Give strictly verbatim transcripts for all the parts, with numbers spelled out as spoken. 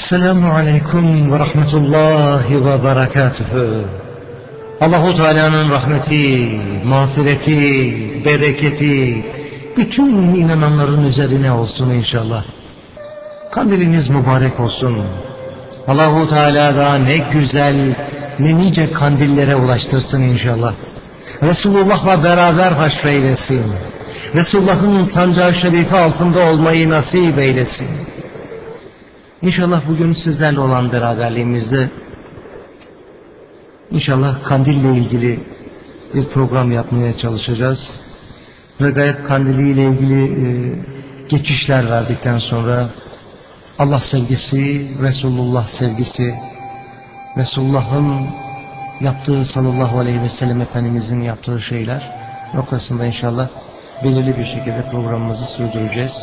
Esselamu Aleyküm ve Rahmetullahi ve Berekatühü. Allah-u Teala'nın rahmeti, mağfireti, bereketi bütün inananların üzerine olsun inşallah. Kandiliniz mübarek olsun. Allah-u Teala da ne güzel, ne nice kandillere ulaştırsın inşallah. Resulullah'la beraber haşreylesin. Resulullah'ın sancağı şerifi altında olmayı nasip eylesin. İnşallah bugün sizlerle olan beraberliğimizde İnşallah kandille ilgili bir program yapmaya çalışacağız. Ve gayet kandiliyle ilgili e, geçişler verdikten sonra Allah sevgisi, Resulullah sevgisi, Resulullah'ın yaptığı sallallahu aleyhi ve sellem Efendimizin yaptığı şeyler noktasında inşallah belirli bir şekilde programımızı sürdüreceğiz.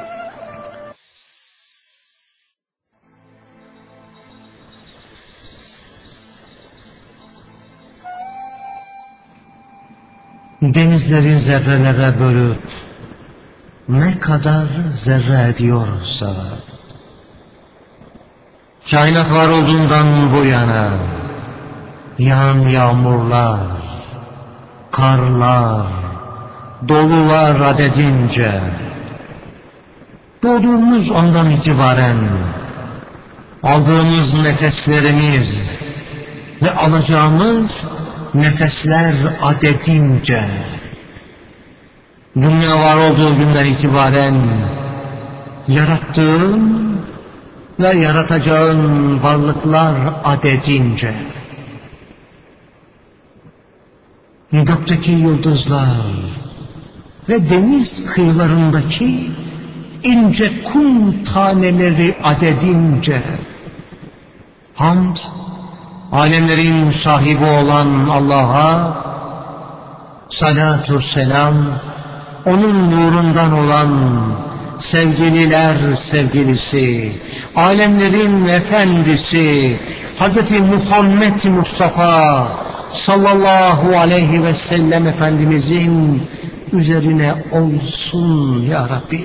Denizleri zerrelere bölüp ne kadar zerre ediyorsa, kainat var olduğundan bu yana yağan yağmurlar, karlar, dolular adedince, doğduğumuz andan itibaren aldığımız nefeslerimiz ve alacağımız nefesler adedince, dünya var olduğu günden itibaren yarattığın ve yaratacağın varlıklar adedince, gökteki yıldızlar ve deniz kıyılarındaki ince kum taneleri adedince, hamd, alemlerin sahibi olan Allah'a, salatu selam, onun nurundan olan sevgililer sevgilisi, alemlerin efendisi Hz. Muhammed Mustafa sallallahu aleyhi ve sellem Efendimizin üzerine olsun ya Rabbi.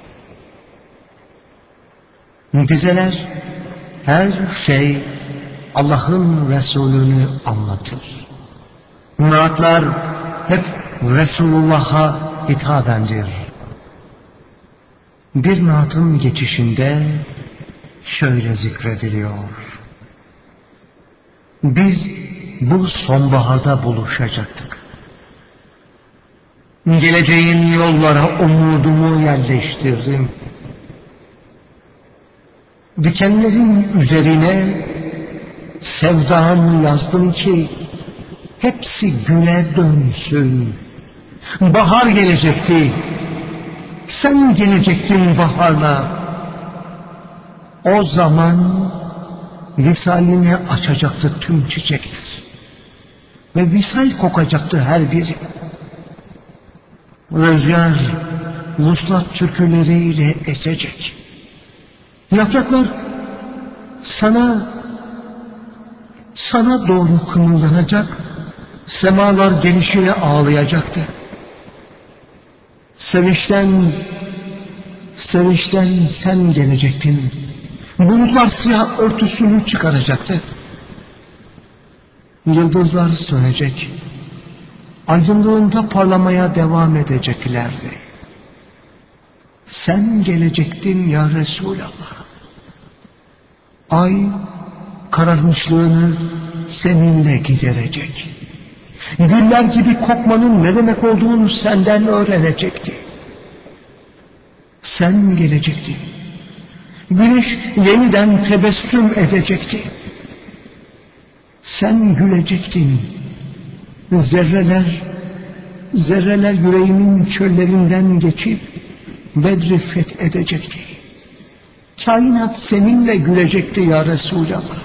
Dizeler, her şey Allah'ın Resulünü anlatır. Naatlar hep Resulullah'a hitabendir. Bir naatın geçişinde şöyle zikrediliyor: biz bu sonbaharda buluşacaktık. Geleceğin yollara umudumu yerleştirdim. Dikenlerin üzerine sevdamı yazdım ki hepsi güle dönsün. Bahar gelecekti, sen gelecektin baharla. O zaman visalini açacaktı tüm çiçekler ve visal kokacaktı her biri. Rüzgar vuslat türküleriyle esecek. Yapraklar sana sana doğru kımıldanacak, semalar gelişine ağlayacaktı. Sevinçten, sevinçten sen gelecektin. Bulutlar siyah örtüsünü çıkaracaktı. Yıldızlar sönecek, aydınlığında parlamaya devam edeceklerdi. Sen gelecektin ya Resulallah. Ay kararmışlığını seninle giderecek. Güller gibi kokmanın ne demek olduğunu senden öğrenecekti. Sen gelecektin. Güneş yeniden tebessüm edecekti. Sen gülecektin. Zerreler, zerreler yüreğimin çöllerinden geçip Bedri fethedecekti. Kainat seninle gülecekti ya Resulallah.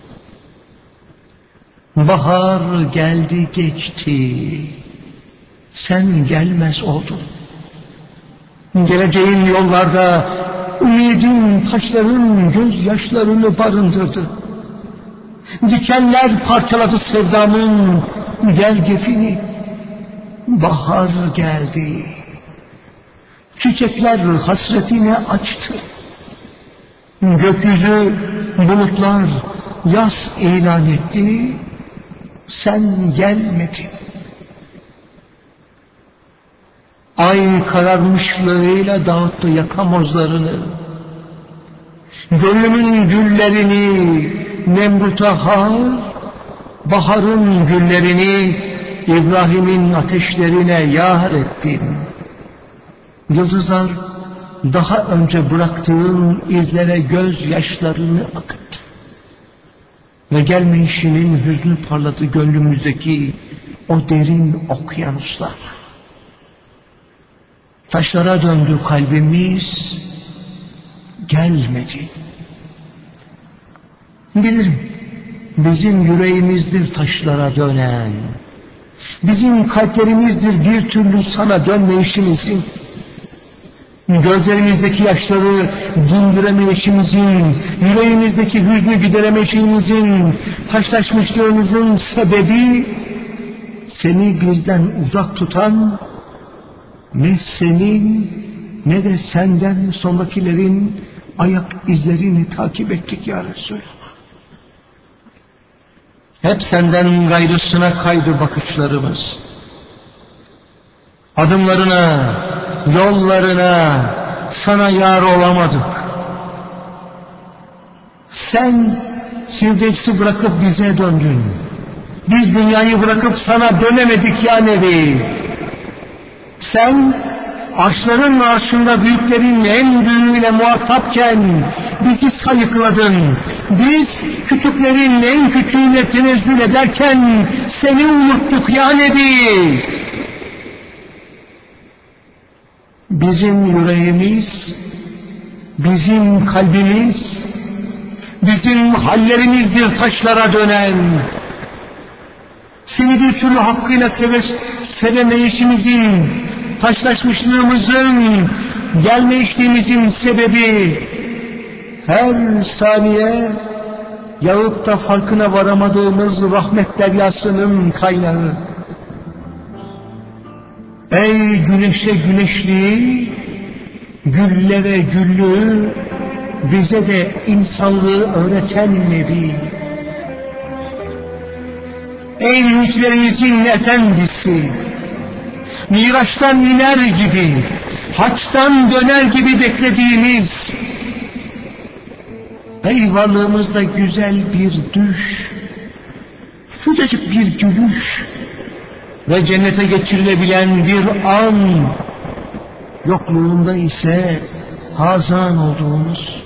Bahar geldi geçti, sen gelmez oldun. Geleceğin yollarda ümidin taşların gözyaşlarını barındırdı. Dikenler parçaladı sevdamın gergefini. Bahar geldi, çiçekler hasretini açtı. Gökyüzü, bulutlar yaz ilan etti, sen gelmedin. Ay kararmışlığıyla dağıttı yakamozlarını. Gönlümün güllerini Nemrut'a har, baharın güllerini İbrahim'in ateşlerine yar ettin. Yıldızlar daha önce bıraktığın izlere gözyaşlarını akıttı. Ve gelmeyişinin hüznü parladı gönlümüzdeki o derin okyanuslar. Taşlara döndü kalbimiz, gelmedi. Bilirim, bizim yüreğimizdir taşlara dönen, bizim kalplerimizdir bir türlü sana dönmeyişimizin, gözlerimizdeki yaşları dindiremeyişimizin, yüreğimizdeki hüznü gideremeyişimizin, taşlaşmışlığımızın sebebi, seni bizden uzak tutan, ne senin ne de senden sonrakilerin ayak izlerini takip ettik ya Resulallah. Hep senden gayrısına kaydı bakışlarımız. Adımlarına, yollarına sana yar olamadık. Sen Firdevs'i bırakıp bize döndün. Biz dünyayı bırakıp sana dönemedik ya Nebi. Sen arşların arşında büyüklerin en büyüğüyle muhatapken bizi sayıkladın. Biz küçüklerin en küçüğüne tenezzül ederken seni unuttuk ya Nebi. Bizim yüreğimiz, bizim kalbimiz, bizim hallerimizdir taşlara dönen. Seni bir türlü hakkıyla seve, sevemeyişimizin, taşlaşmışlığımızın, gelmeyişliğimizin sebebi her saniye yahut da farkına varamadığımız rahmet deryasının kaynağı. Ey güneşe güneşliği, güllere güllüğü, bize de insanlığı öğreten Nebi. Ey ümitlerimizin efendisi, Miraç'tan iner gibi, haçtan döner gibi beklediğimiz, ey varlığımızda güzel bir düş, sıcacık bir gülüş ve cennete geçirilebilen bir an, yokluğunda ise hazan olduğumuz,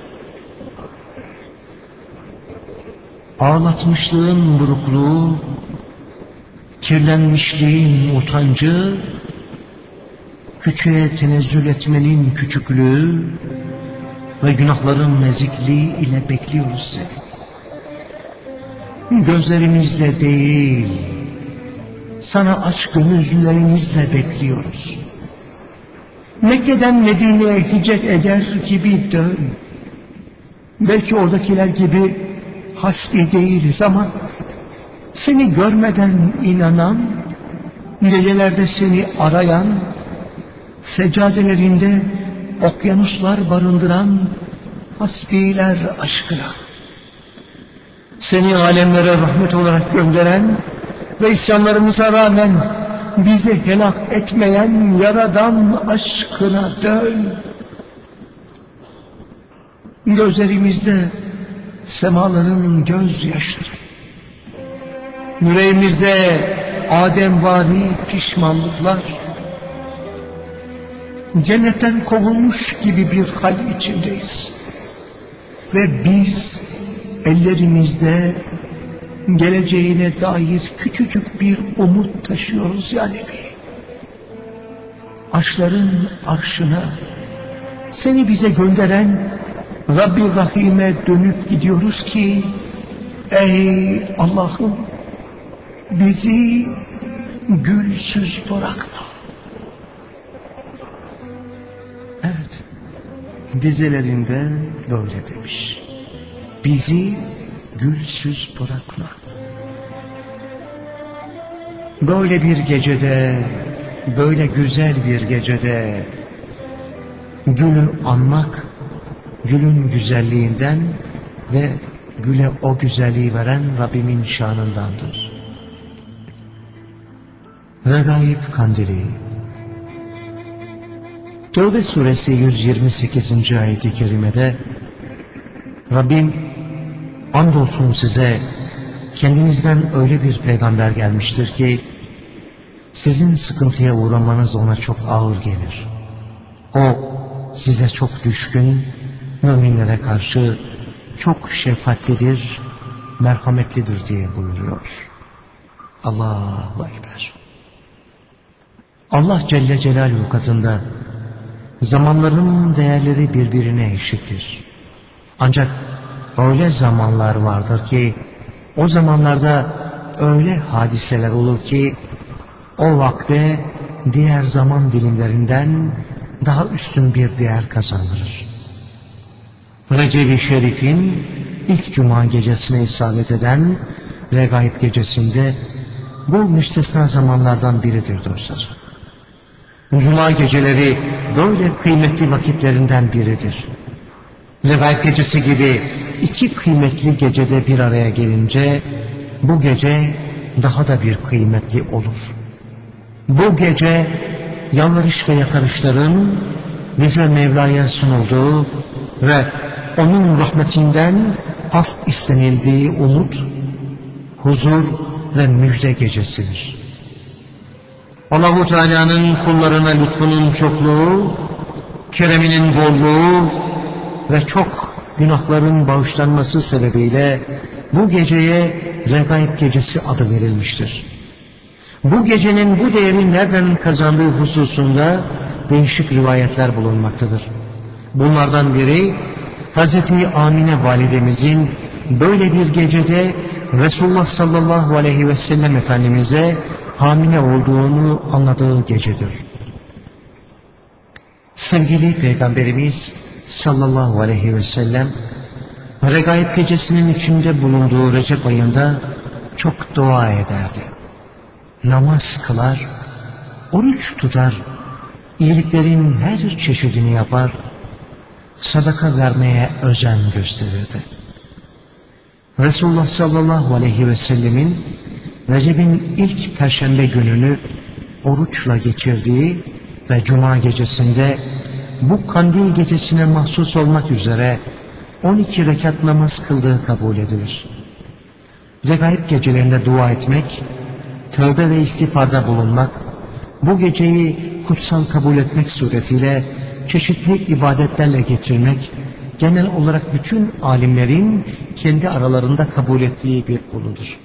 ağlatmışlığın burukluğu, kirlenmişliğin utancı, küçüğe tenezzül etmenin küçüklüğü ve günahların nezikliği ile bekliyoruz seni. Gözlerimizle değil, sana aç gönüllülerimizle bekliyoruz. Mekke'den Medine'ye hicret eder gibi dön. Belki oradakiler gibi hasbi değiliz ama seni görmeden inanan, gecelerde seni arayan, seccadelerinde okyanuslar barındıran hasbiler aşkına, seni alemlere rahmet olarak gönderen ve isyanlarımıza rağmen bizi helak etmeyen Yaradan aşkına dön. Gözlerimizde semaların gözyaşları, yüreğimizde Ademvari pişmanlıklar, cennetten kovulmuş gibi bir hal içindeyiz. Ve biz ellerimizde geleceğine dair küçücük bir umut taşıyoruz ya Nebi. Arşların arşına, seni bize gönderen Rabbi Rahim'e dönüp gidiyoruz ki, ey Allah'ım, bizi gülsüz bırakma. Evet, dizelerinde böyle demiş. Bizi gülsüz bırakma. Böyle bir gecede, böyle güzel bir gecede gülü anmak gülün güzelliğinden ve güle o güzelliği veren Rabbimin şanındandır. Regaib Kandili. Tevbe suresi yüz yirmi sekizinci ayet-i kerimede Rabbim, andolsun size kendinizden öyle bir peygamber gelmiştir ki sizin sıkıntıya uğramanız ona çok ağır gelir. O size çok düşkün, müminlere karşı çok şefkatlidir, merhametlidir diye buyuruyor. Allahu Ekber. Allah Celle Celaluhu katında zamanların değerleri birbirine eşittir. Ancak öyle zamanlar vardır ki o zamanlarda öyle hadiseler olur ki o vakte diğer zaman dilimlerinden daha üstün bir değer kazandırır. Recep-i Şerif'in ilk cuma gecesine isabet eden Regaib gecesinde bu müstesna zamanlardan biridir dostlar. Cuma geceleri böyle kıymetli vakitlerinden biridir. Regaib gecesi gibi iki kıymetli gecede bir araya gelince bu gece daha da bir kıymetli olur. Bu gece yalvarış ve yakarışların Yüce Mevla'ya sunulduğu ve onun rahmetinden af istenildiği umut, huzur ve müjde gecesidir. Allah-u Teala'nın kullarına lütfunun çokluğu, kereminin bolluğu ve çok günahların bağışlanması sebebiyle bu geceye Regaib gecesi adı verilmiştir. Bu gecenin bu değeri nereden kazandığı hususunda değişik rivayetler bulunmaktadır. Bunlardan biri Hazreti Amine validemizin böyle bir gecede Resulullah sallallahu aleyhi ve sellem Efendimiz'e hamile olduğunu anladığı gecedir. Sevgili Peygamberimiz sallallahu aleyhi ve sellem Regaib gecesinin içinde bulunduğu Recep ayında çok dua ederdi. Namaz kılar, oruç tutar, iyiliklerin her çeşidini yapar, sadaka vermeye özen gösterirdi. Resulullah sallallahu aleyhi ve sellemin Recep'in ilk perşembe gününü oruçla geçirdiği ve cuma gecesinde bu kandil gecesine mahsus olmak üzere on iki rekat namaz kıldığı kabul edilir. Regaib gecelerinde dua etmek, tövbe ve istiğfarda bulunmak, bu geceyi kutsal kabul etmek suretiyle çeşitli ibadetlerle geçirmek, genel olarak bütün alimlerin kendi aralarında kabul ettiği bir konudur.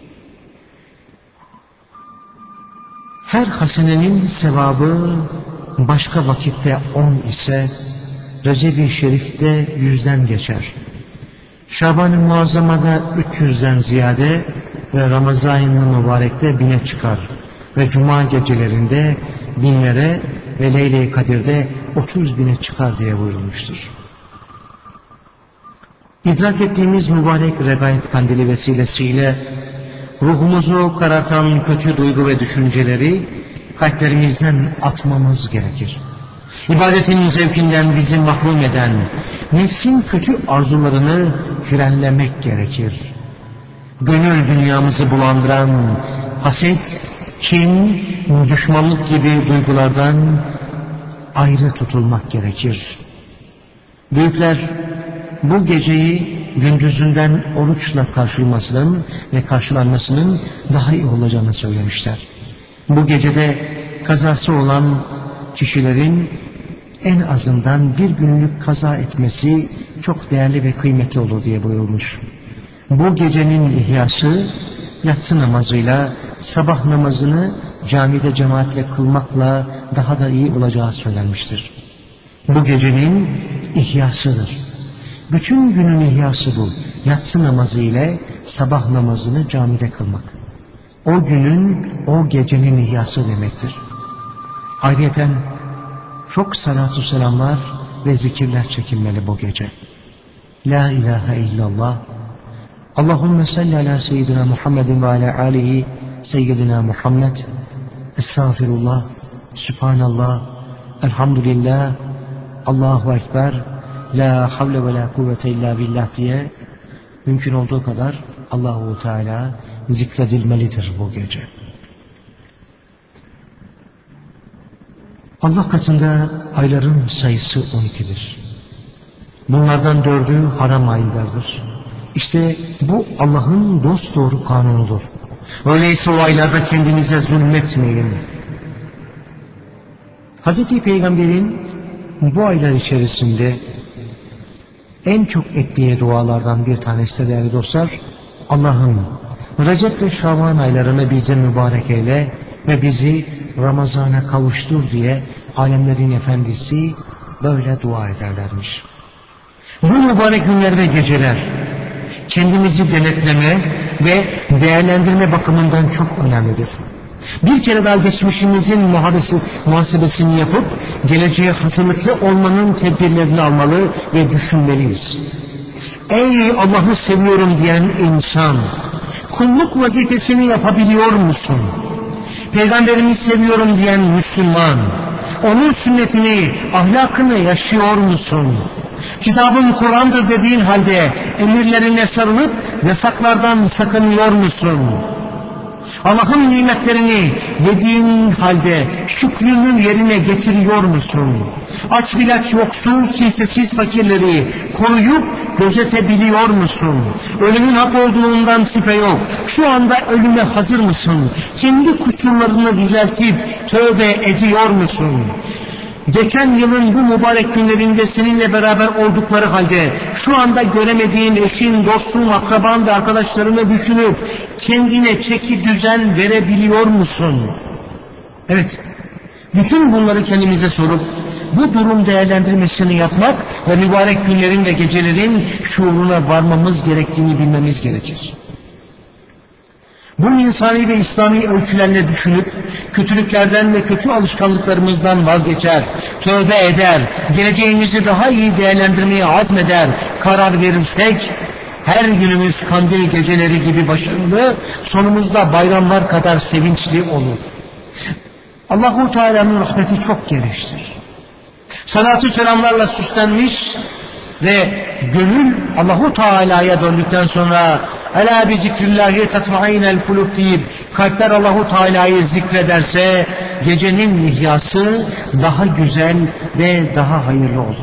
Her hasenenin sevabı başka vakitte on ise Recep-i Şerif'te yüzden geçer. Şaban-ı Muazzama'da üç yüzden ziyade ve Ramazan-ı Mübarek'te bine çıkar ve Cuma gecelerinde binlere ve Leyle-i Kadir'de otuz bine çıkar diye buyurulmuştur. İdrak ettiğimiz mübarek Regaib kandili vesilesiyle ruhumuzu karartan kötü duygu ve düşünceleri kalplerimizden atmamız gerekir. İbadetin zevkinden bizi mahrum eden nefsin kötü arzularını frenlemek gerekir. Gönül dünyamızı bulandıran haset, kin, düşmanlık gibi duygulardan ayrı tutulmak gerekir. Büyükler bu geceyi gündüzünden oruçla karşılamasının ve karşılanmasının daha iyi olacağını söylemişler. Bu gecede kazası olan kişilerin en azından bir günlük kaza etmesi çok değerli ve kıymetli olur diye buyurulmuş. Bu gecenin ihyası yatsı namazıyla sabah namazını camide cemaatle kılmakla daha da iyi olacağı söylenmiştir. Bu gecenin ihyasıdır. Bütün günün ihyası bu. Yatsı namazı ile sabah namazını camide kılmak. O günün, o gecenin ihyası demektir. Ayrıyeten çok salatu selamlar ve zikirler çekilmeli bu gece. La ilahe illallah. Allahümme salli ala seyyidina Muhammedin ve ala alihi seyyidina Muhammed. Estağfirullah, Sübhanallah, Elhamdülillah, Allahu Ekber, La havle ve la kuvvete illa billah diye mümkün olduğu kadar Allahu Teala zikredilmelidir bu gece. Allah katında ayların sayısı on ikidir. Bunlardan dördü haram aylardır. İşte bu Allah'ın dosdoğru kanunudur. Öyleyse o aylarda kendinize zulmetmeyin. Hazreti Peygamber'in bu aylar içerisinde en çok ettiği dualardan bir tanesi de değerli dostlar, Allah'ım Recep ve Şaban aylarını bize mübarek eyle ve bizi Ramazan'a kavuştur diye alemlerin efendisi böyle dua ederlermiş. Bu mübarek günler ve geceler kendimizi denetleme ve değerlendirme bakımından çok önemlidir. Bir kere daha geçmişimizin muhasebesini yapıp geleceğe hazırlıklı olmanın tedbirlerini almalı ve düşünmeliyiz. Ey Allah'ı seviyorum diyen insan, kulluk vazifesini yapabiliyor musun? Peygamberimi seviyorum diyen Müslüman, onun sünnetini, ahlakını yaşıyor musun? Kitabın Kur'an'dır dediğin halde emirlerine sarılıp yasaklardan sakınıyor musun? Allah'ın nimetlerini yediğin halde şükrünü yerine getiriyor musun? Aç bilaç yoksul kimsesiz fakirleri koruyup gözetebiliyor musun? Ölümün hak olduğundan şüphe yok. Şu anda ölüme hazır mısın? Kendi kusurlarını düzeltip tövbe ediyor musun? Geçen yılın bu mübarek günlerinde seninle beraber oldukları halde şu anda göremediğin eşin, dostun, akraban ve arkadaşlarını düşünüp kendine çeki düzen verebiliyor musun? Evet, bütün bunları kendimize sorup bu durum değerlendirmesini yapmak ve mübarek günlerin ve gecelerin şuuruna varmamız gerektiğini bilmemiz gerekir. Bu insani ve İslami ölçülerle düşünüp kötülüklerden ve kötü alışkanlıklarımızdan vazgeçer, tövbe eder, geleceğimizi daha iyi değerlendirmeye azmeder, karar verirsek her günümüz kandil geceleri gibi başarılı, sonumuzda bayramlar kadar sevinçli olur. Allahu Teala'nın rahmeti çok geniştir. Salatü selamlarla süslenmiş ve gönül Allahu Teala'ya döndükten sonra "Ela bi zikrillahi tatmainel kulub" deyip kalpler Allahu Teala'yı zikrederse gecenin ihyası daha güzel ve daha hayırlı olur.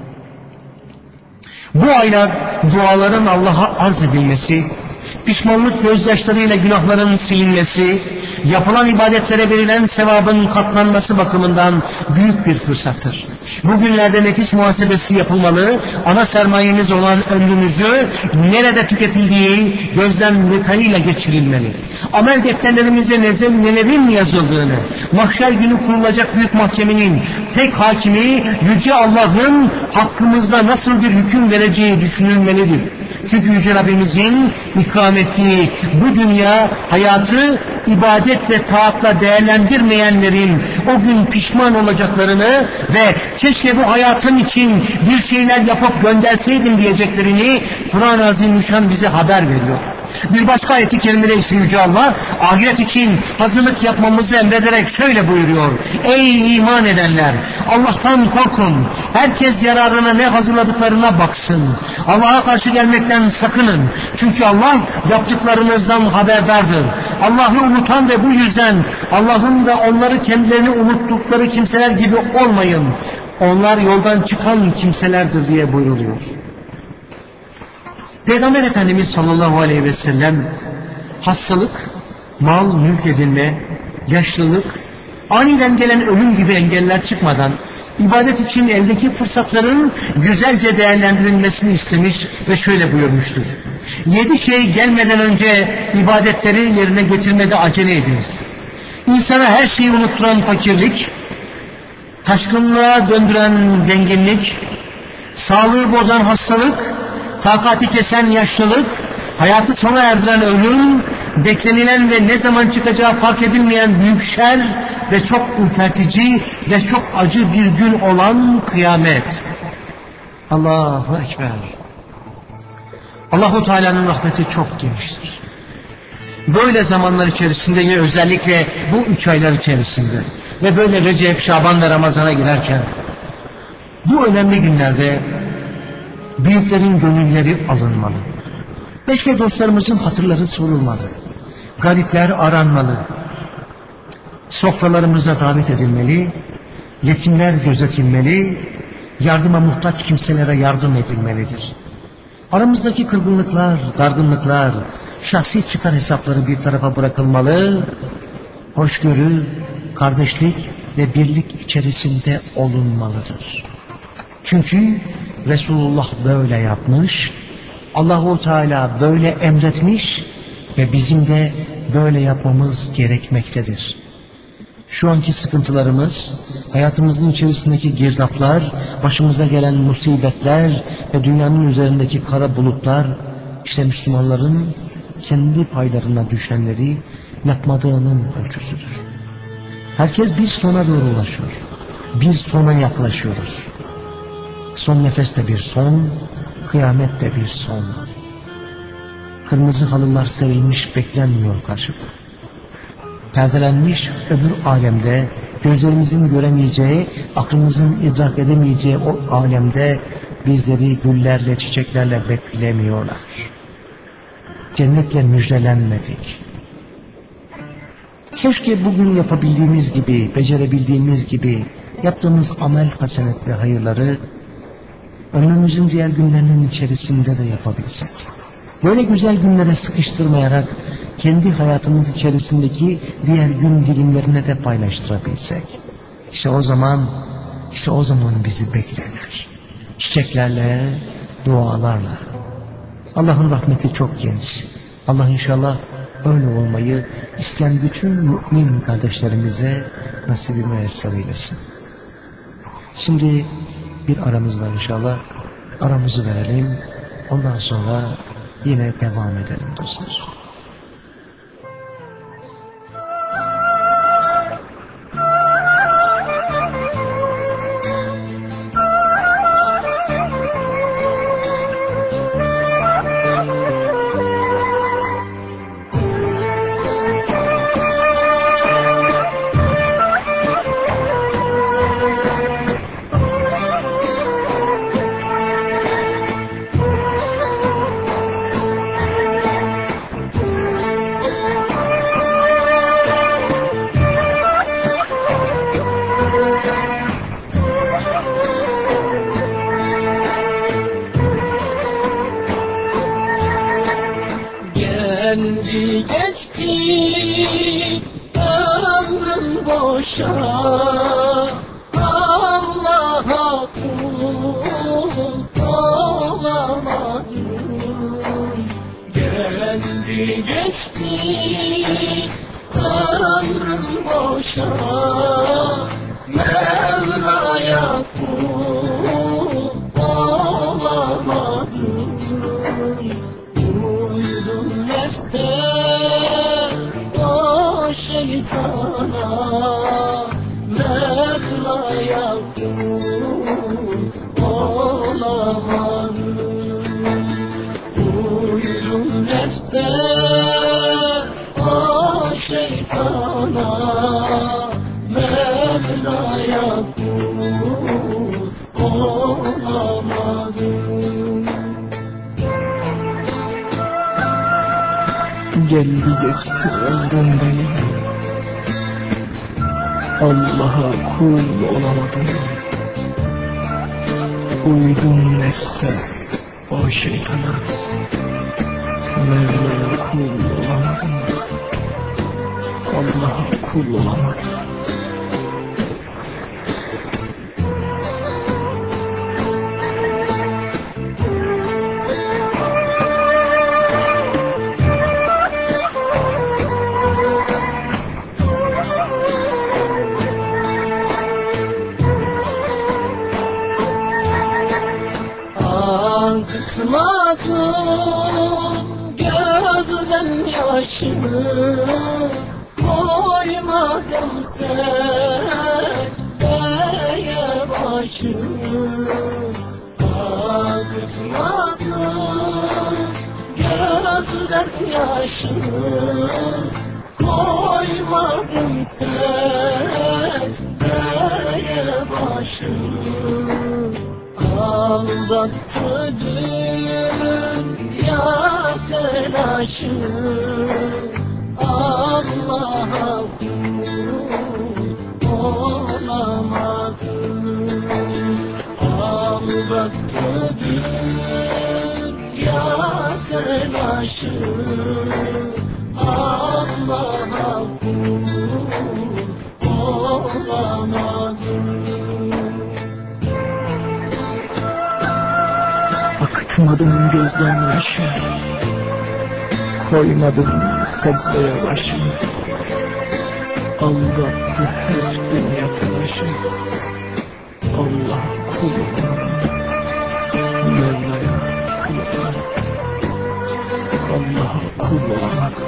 Bu aylar duaların Allah'a arz edilmesi, pişmanlık gözyaşlarıyla günahların silinmesi, yapılan ibadetlere verilen sevabın katlanması bakımından büyük bir fırsattır. Bugünlerde nefis muhasebesi yapılmalı, ana sermayemiz olan ömrümüzü nerede tüketildiği gözden detayıyla geçirilmeli. Amel defterlerimize nelerin yazıldığını, mahşer günü kurulacak büyük mahkemenin tek hakimi Yüce Allah'ın hakkımızda nasıl bir hüküm vereceği düşünülmelidir. Çünkü Yüce Rabbimizin ikram ettiği bu dünya hayatı ibadet ve taatla değerlendirmeyenlerin o gün pişman olacaklarını ve keşke bu hayatın için bir şeyler yapıp gönderseydim diyeceklerini Kur'an-ı Azimüşşan bize haber veriyor. Bir başka ayet-i kerimede ise Yüce Allah ahiret için hazırlık yapmamızı emrederek şöyle buyuruyor: Ey iman edenler, Allah'tan korkun, herkes yararına ne hazırladıklarına baksın, Allah'a karşı gelmekten sakının, çünkü Allah yaptıklarınızdan haberdardır. Allah'ı unutan ve bu yüzden Allah'ın da onları kendilerini unuttukları kimseler gibi olmayın, onlar yoldan çıkan kimselerdir diye buyruluyor. Peygamber Efendimiz sallallahu aleyhi ve sellem hastalık, mal, mülk edinme, yaşlılık, aniden gelen ölüm gibi engeller çıkmadan ibadet için eldeki fırsatların güzelce değerlendirilmesini istemiş ve şöyle buyurmuştur: Yedi şey gelmeden önce ibadetleri yerine getirmede acele ediniz. İnsana her şeyi unutturan fakirlik, taşkınlığa döndüren zenginlik, sağlığı bozan hastalık, takati kesen yaşlılık, hayatı sona erdiren ölüm, beklenilen ve ne zaman çıkacağı fark edilmeyen büyük şer ve çok ürpertici ve çok acı bir gün olan kıyamet. Allahu Ekber. Allahu Teala'nın rahmeti çok geniştir. Böyle zamanlar içerisinde ve özellikle bu üç aylar içerisinde ve böyle Recep, Şaban ve Ramazan'a girerken bu önemli günlerde Büyüklerin gönülleri alınmalı. Beş ve dostlarımızın hatırları sorulmalı. Garipler aranmalı. Sofralarımıza davet edilmeli. Yetimler gözetilmeli. Yardıma muhtaç kimselere yardım edilmelidir. Aramızdaki kırgınlıklar, dargınlıklar, şahsi çıkar hesapları bir tarafa bırakılmalı. Hoşgörü, kardeşlik ve birlik içerisinde olunmalıdır. Çünkü Resulullah böyle yapmış, Allah-u Teala böyle emretmiş ve bizim de böyle yapmamız gerekmektedir. Şu anki sıkıntılarımız, hayatımızın içerisindeki girdaplar, başımıza gelen musibetler ve dünyanın üzerindeki kara bulutlar, işte Müslümanların kendi paylarına düşenleri yapmadığının ölçüsüdür. Herkes bir sona doğru ulaşıyor. Bir sona yaklaşıyoruz. Son nefeste bir son, kıyamette bir son. Kırmızı halılar serilmiş beklenmiyor karşıda. Perdelenmiş öbür alemde, gözlerimizin göremeyeceği, aklımızın idrak edemeyeceği o alemde bizleri güllerle, çiçeklerle beklemiyorlar. Cennetle müjdelenmedik. Keşke bugün yapabildiğimiz gibi, becerebildiğimiz gibi yaptığımız amel hasenet ve hayırları ömrümüzün diğer günlerinin içerisinde de yapabilsek. Böyle güzel günlere sıkıştırmayarak kendi hayatımız içerisindeki diğer gün dilimlerine de paylaştırabilsek. İşte o zaman, işte o zaman bizi beklerler. Çiçeklerle, dualarla. Allah'ın rahmeti çok geniş. Allah inşallah öyle olmayı isteyen bütün mümin kardeşlerimize nasibi müyesser eylesin. Şimdi bir aramız var inşallah. Aramızı verelim. Ondan sonra yine devam edelim dostlar. Geldi geçti ömrüm boşa, Allah'a kul olamadım. Geldi geçti ömrüm boşa, Mevla'ya kul olamadım. Nefse o şeytana, Mevla'ya kul olamadım. Uydum nefse o şeytana, Mevla'ya kul olamadım. Geldi geçti ömrüm benim, Allah'a kul olamadım. Uydum nefse o şeytana, Mevla'ya kul olamadım. Allah'a kul olamadım. Akıtmadım gözden yaşımı, koymadım secdeye başımı. Akıtmadım gözden yaşımı, koymadım secdeye başımı. aldattı dünya telaşı. Allah'a kul olamadım. Aldattı dünya telaşı. Allah'a kul olamadım. Akıtmadım gözden yaşı, koymadım secdeye başımı. Aldattı hep dünya telaşı. Allah'a kul olamadım. Mevla'ya kul olamadım. Allah'a kul olamadım.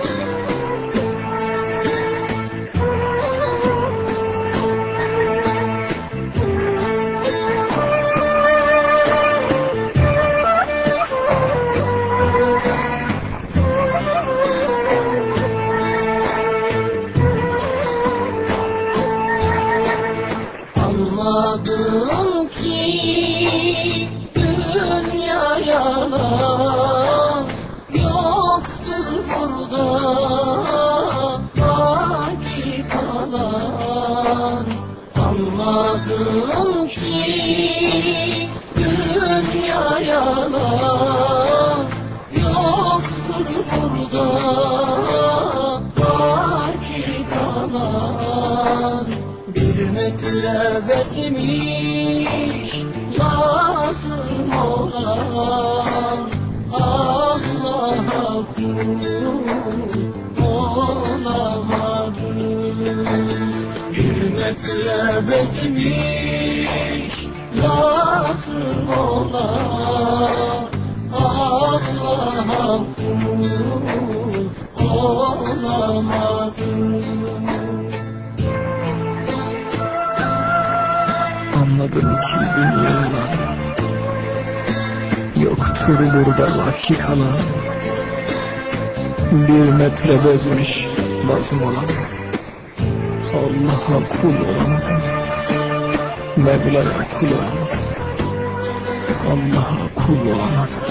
Anladım ki dünya yalan, yoktur burada baki kalan. Anladım ki dünya yalan, yoktur burada baki kalan. Bir metre bezmiş lazım olan Allah'a kul olamadım. Bir metre bezmiş lazım olan Allah'a kul olamadım. Anladım ki dünya yalan, yoktur burada vaki kalan. Bir metre bezmiş lazım olan Allah'a kul olamadım. Mevla'ya kul olamadım. Allah'a kul olamadım.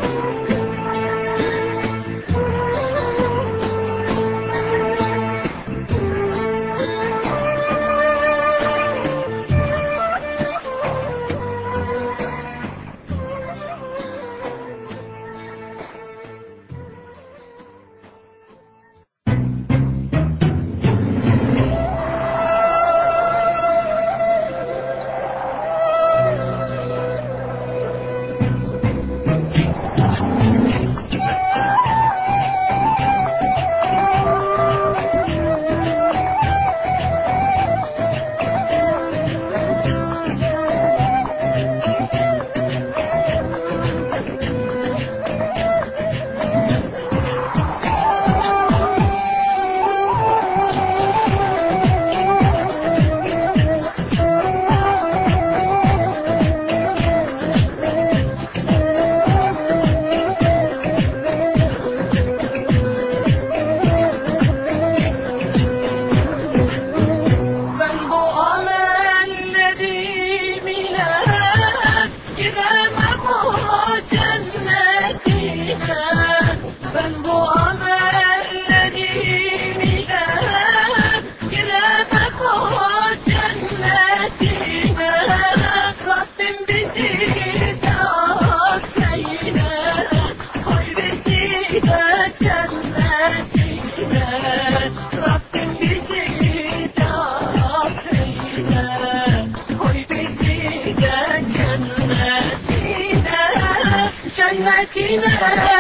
Cennetine,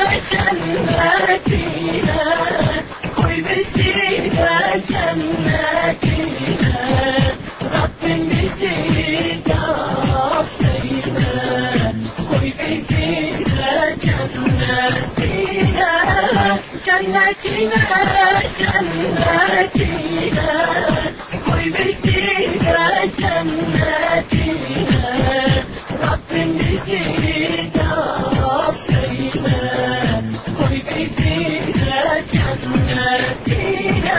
cennetine, koy bizi de cennetine. Rabbim bizi de affeyle, koy bizi de cennetine. Cennetine, cennetine, koy bizi de cennetine. Rabbim bizi de affeyle, koy bizi de cennetine.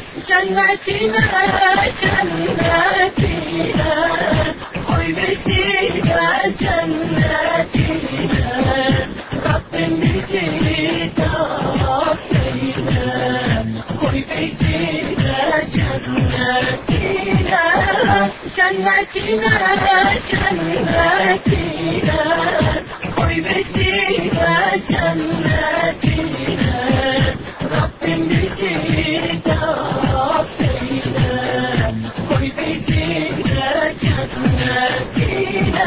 Cennetine, cennetine, koy bizi de cennetine. Rabbim bizi de affeyle, koy bizi de cennetine. Cennetine, cennetine, koy bizi de cennetine. Rabbim bizi de affeyle, koy bizi de cennetine.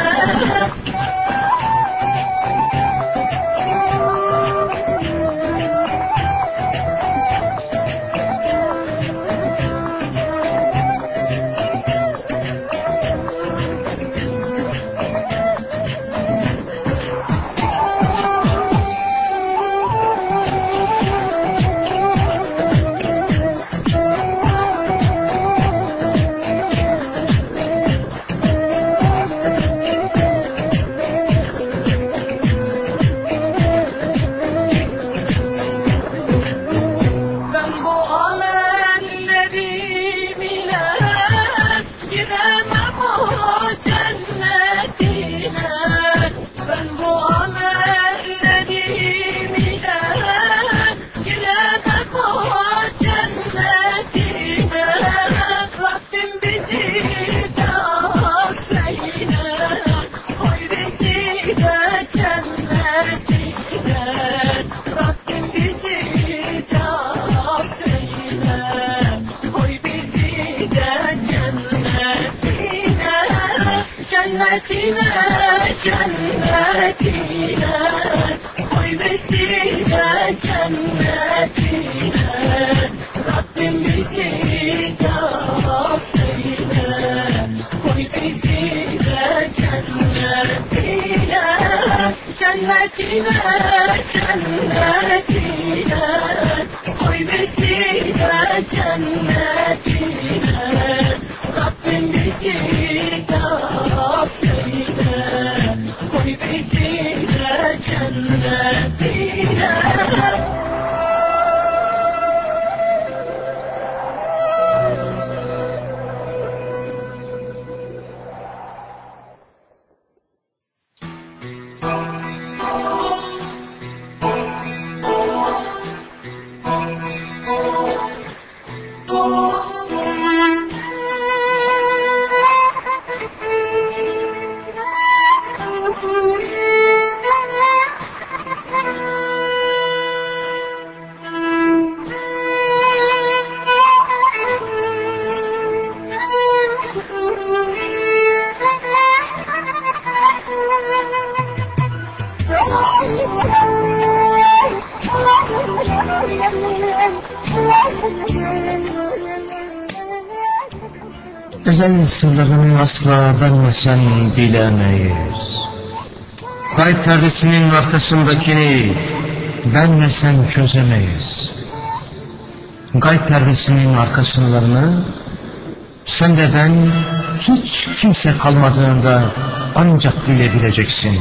Cennetine, cennetine, koy bizi de cennetine. Rabbim bizi de affeyle, koy bizi de cennetine. Cennetine, cennetine, koy bizi de cennetine. Rabbim bizi de affeyle, koy bizi de cennetine. Özel sırlarını asla ben ve sen bilemeyiz. Gayb perdesinin arkasındakini ben ve sen çözemeyiz. Gayb perdesinin arkasınlarını sen de ben hiç kimse kalmadığında ancak bilebileceksin.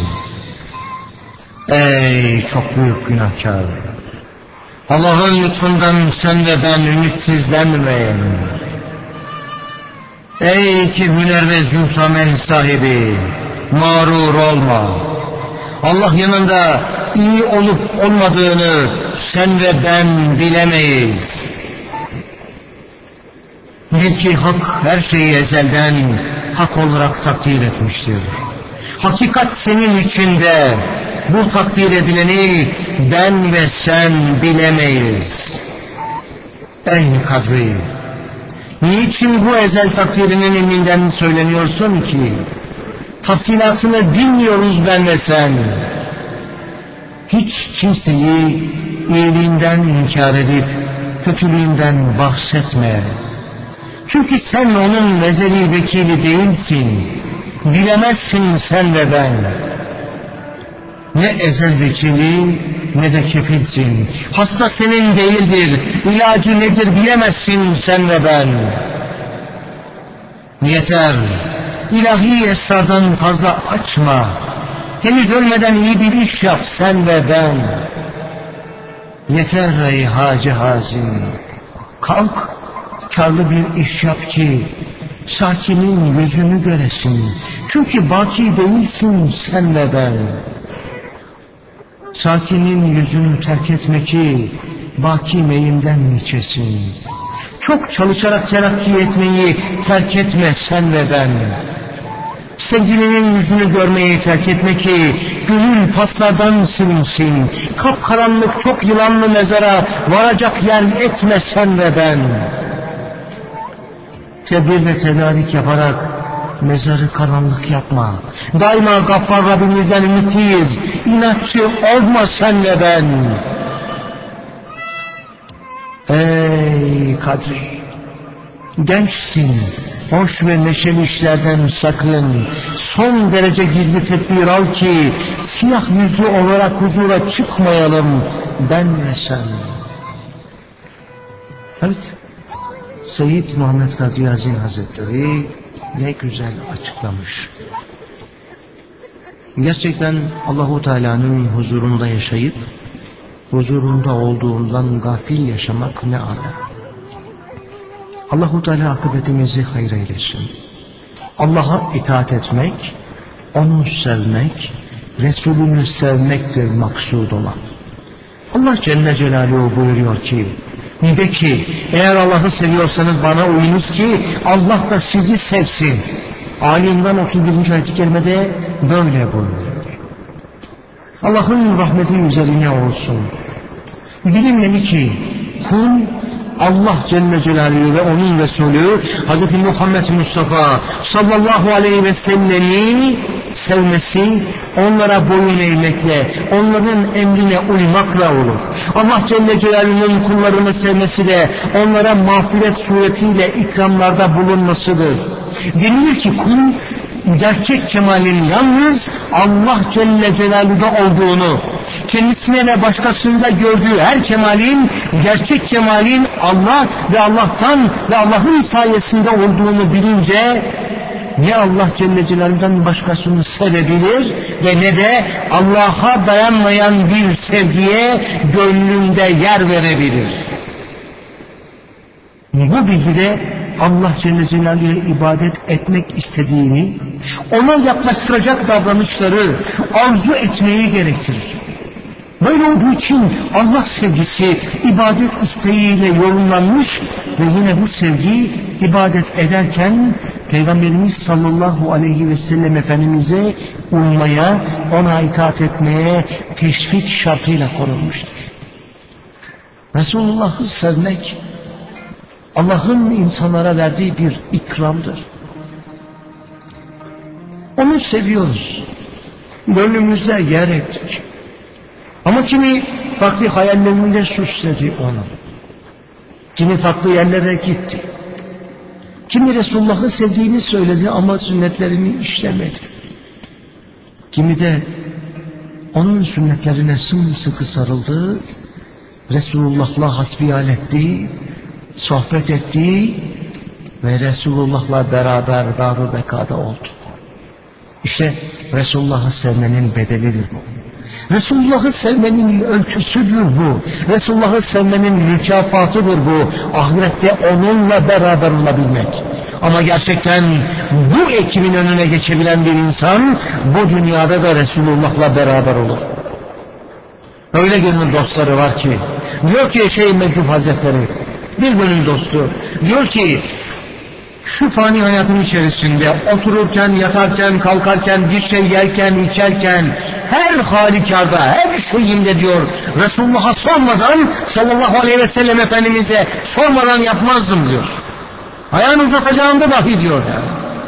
Ey çok büyük günahkar! Allah'ın lütfundan sen ve ben ümitsizlenmeyin. Ey ki hüner ve zühsamel sahibi, mağrur olma. Allah yanında iyi olup olmadığını sen ve ben bilemeyiz. Bil ki hak her şeyi ezelden hak olarak takdir etmiştir. Hakikat senin içinde, bu takdir edileni ben ve sen bilemeyiz. Ey Kadri! Niçin bu ezel takdirinin ilminden söyleniyorsun ki? Tafsilatını bilmiyoruz ben ve sen. Hiç kimseyi iyiliğinden inkar edip kötülüğünden bahsetme. Çünkü sen onun ezeli vekili değilsin. Bilemezsin sen ve ben. Ne ezel vekili ne de kefilsin. Hasta senin değildir. İlacı nedir bilemezsin sen ve ben. Yeter. İlahi esrardan fazla açma. Henüz ölmeden iyi bir iş yap sen ve ben. Yeter ey Hacı Hazim. Kalk karlı bir iş yap ki sakinin yüzünü göresin. Çünkü baki değilsin sen ve ben. Sakinin yüzünü terk etme ki baki meyimden içesin. Çok çalışarak terakki etmeyi terk etme sen ve ben. Sevgilinin yüzünü görmeyi terk etme ki gönül paslardan silinsin. Kapkaranlık çok yılanlı mezara varacak yer etme sen ve ben. Tedbir ve tedarik yaparak mezarı karanlık yapma. Daima Gaffar Rabbimizden ümitliyiz. İnatçı olma sen ve ben. Ey Kadri, gençsin, hoş ve neşeli işlerden sakın. Son derece gizli tedbir al ki siyah yüzlü olarak huzura çıkmayalım ben ve sen. Evet, Seyyid Muhammed Kadri Hazin Hazretleri ne güzel açıklamış. Gerçekten Allahu Teala'nın huzurunda yaşayıp huzurunda olduğundan gafil yaşamak ne ala. Allahu Teala akıbetimizi hayır eylesin. Allah'a itaat etmek, onu sevmek, Resulünü sevmektir maksud olan. Allah Celle Celaluhu buyuruyor ki, de ki eğer Allah'ı seviyorsanız bana uyunuz ki Allah da sizi sevsin. Ali İmran otuz birinci ayet-i kerimede böyle buyuruyor. Allah'ın rahmeti üzerine olsun. Bilinmeli ki kul Allah Celle Celaluhu ve onun Resulü Hz. Muhammed Mustafa sallallahu aleyhi ve sellemin sevmesi onlara boyun eğmekle, onların emrine uymakla olur. Allah Celle Celaluhu'nun kullarını sevmesi de onlara mağfiret suretiyle ikramlarda bulunmasıdır. Denilir ki kul gerçek kemalin yalnız Allah Celle Celaluhu'da olduğunu, kendisine ve başkasında gördüğü her kemalin, gerçek kemalin Allah ve Allah'tan ve Allah'ın sayesinde olduğunu bilince ne Allah Celle Celaluhu'dan başkasını sevebilir ve ne de Allah'a dayanmayan bir sevgiye gönlünde yer verebilir. Bu bilgide Allah Celle Celaluhu'ya ibadet etmek istediğini, ona yaklaştıracak davranışları arzu etmeyi gerektirir. Böyle olduğu için Allah sevgisi ibadet isteğiyle yorumlanmış ve yine bu sevgi ibadet ederken Peygamberimiz sallallahu aleyhi ve sellem Efendimiz'e uymaya, ona itaat etmeye teşvik şartıyla korunmuştur. Resulullah'ı sevmek Allah'ın insanlara verdiği bir ikramdır. Onu seviyoruz. Gönlümüzde yer ettik. Ama kimi farklı hayallerinde süsledi onu. Kimi farklı yerlere gitti. Kimi Resulullah'ı sevdiğini söyledi ama sünnetlerini işlemedi. Kimi de onun sünnetlerine sımsıkı sarıldı, Resulullah'la hasbihal etti, sohbet etti ve Resulullah'la beraber Dar-ı Beka'da oldu. İşte Resulullah'ı sevmenin bedelidir bu. Resulullah'ı sevmenin ölçüsüdür bu. Resulullah'ı sevmenin mükafatıdır bu. Ahirette onunla beraber olabilmek. Ama gerçekten bu ekibin önüne geçebilen bir insan bu dünyada da Resulullah'la beraber olur. Öyle gönül dostları var ki, diyor ki Şeyh Mecnun Hazretleri, bir gönül dostu, diyor ki şu fani hayatın içerisinde otururken, yatarken, kalkarken, bir şey yerken, içerken, her halükarda, her şeyinde diyor, Resulullah'a sormadan, sallallahu aleyhi ve sellem Efendimiz'e sormadan yapmazdım diyor. Ayağını uzatacağında dahi diyor yani.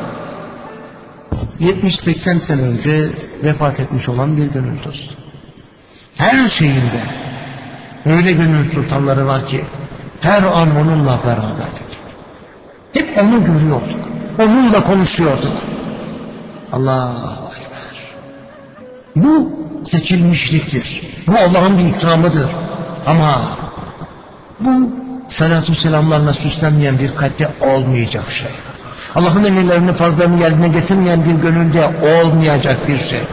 yetmiş seksen sene önce vefat etmiş olan bir gönül dostu. Her şeyinde öyle gönül sultanları var ki her an onunla beraberdik. Hep onu görüyorduk. Onunla konuşuyorduk. Allahu Ekber. Bu seçilmişliktir. Bu Allah'ın bir ikramıdır. Ama bu salatu selamlarla süslenmeyen bir kalpte olmayacak şey. Allah'ın emirlerini fazlarını yerine getirmeyen bir gönülde olmayacak bir şey.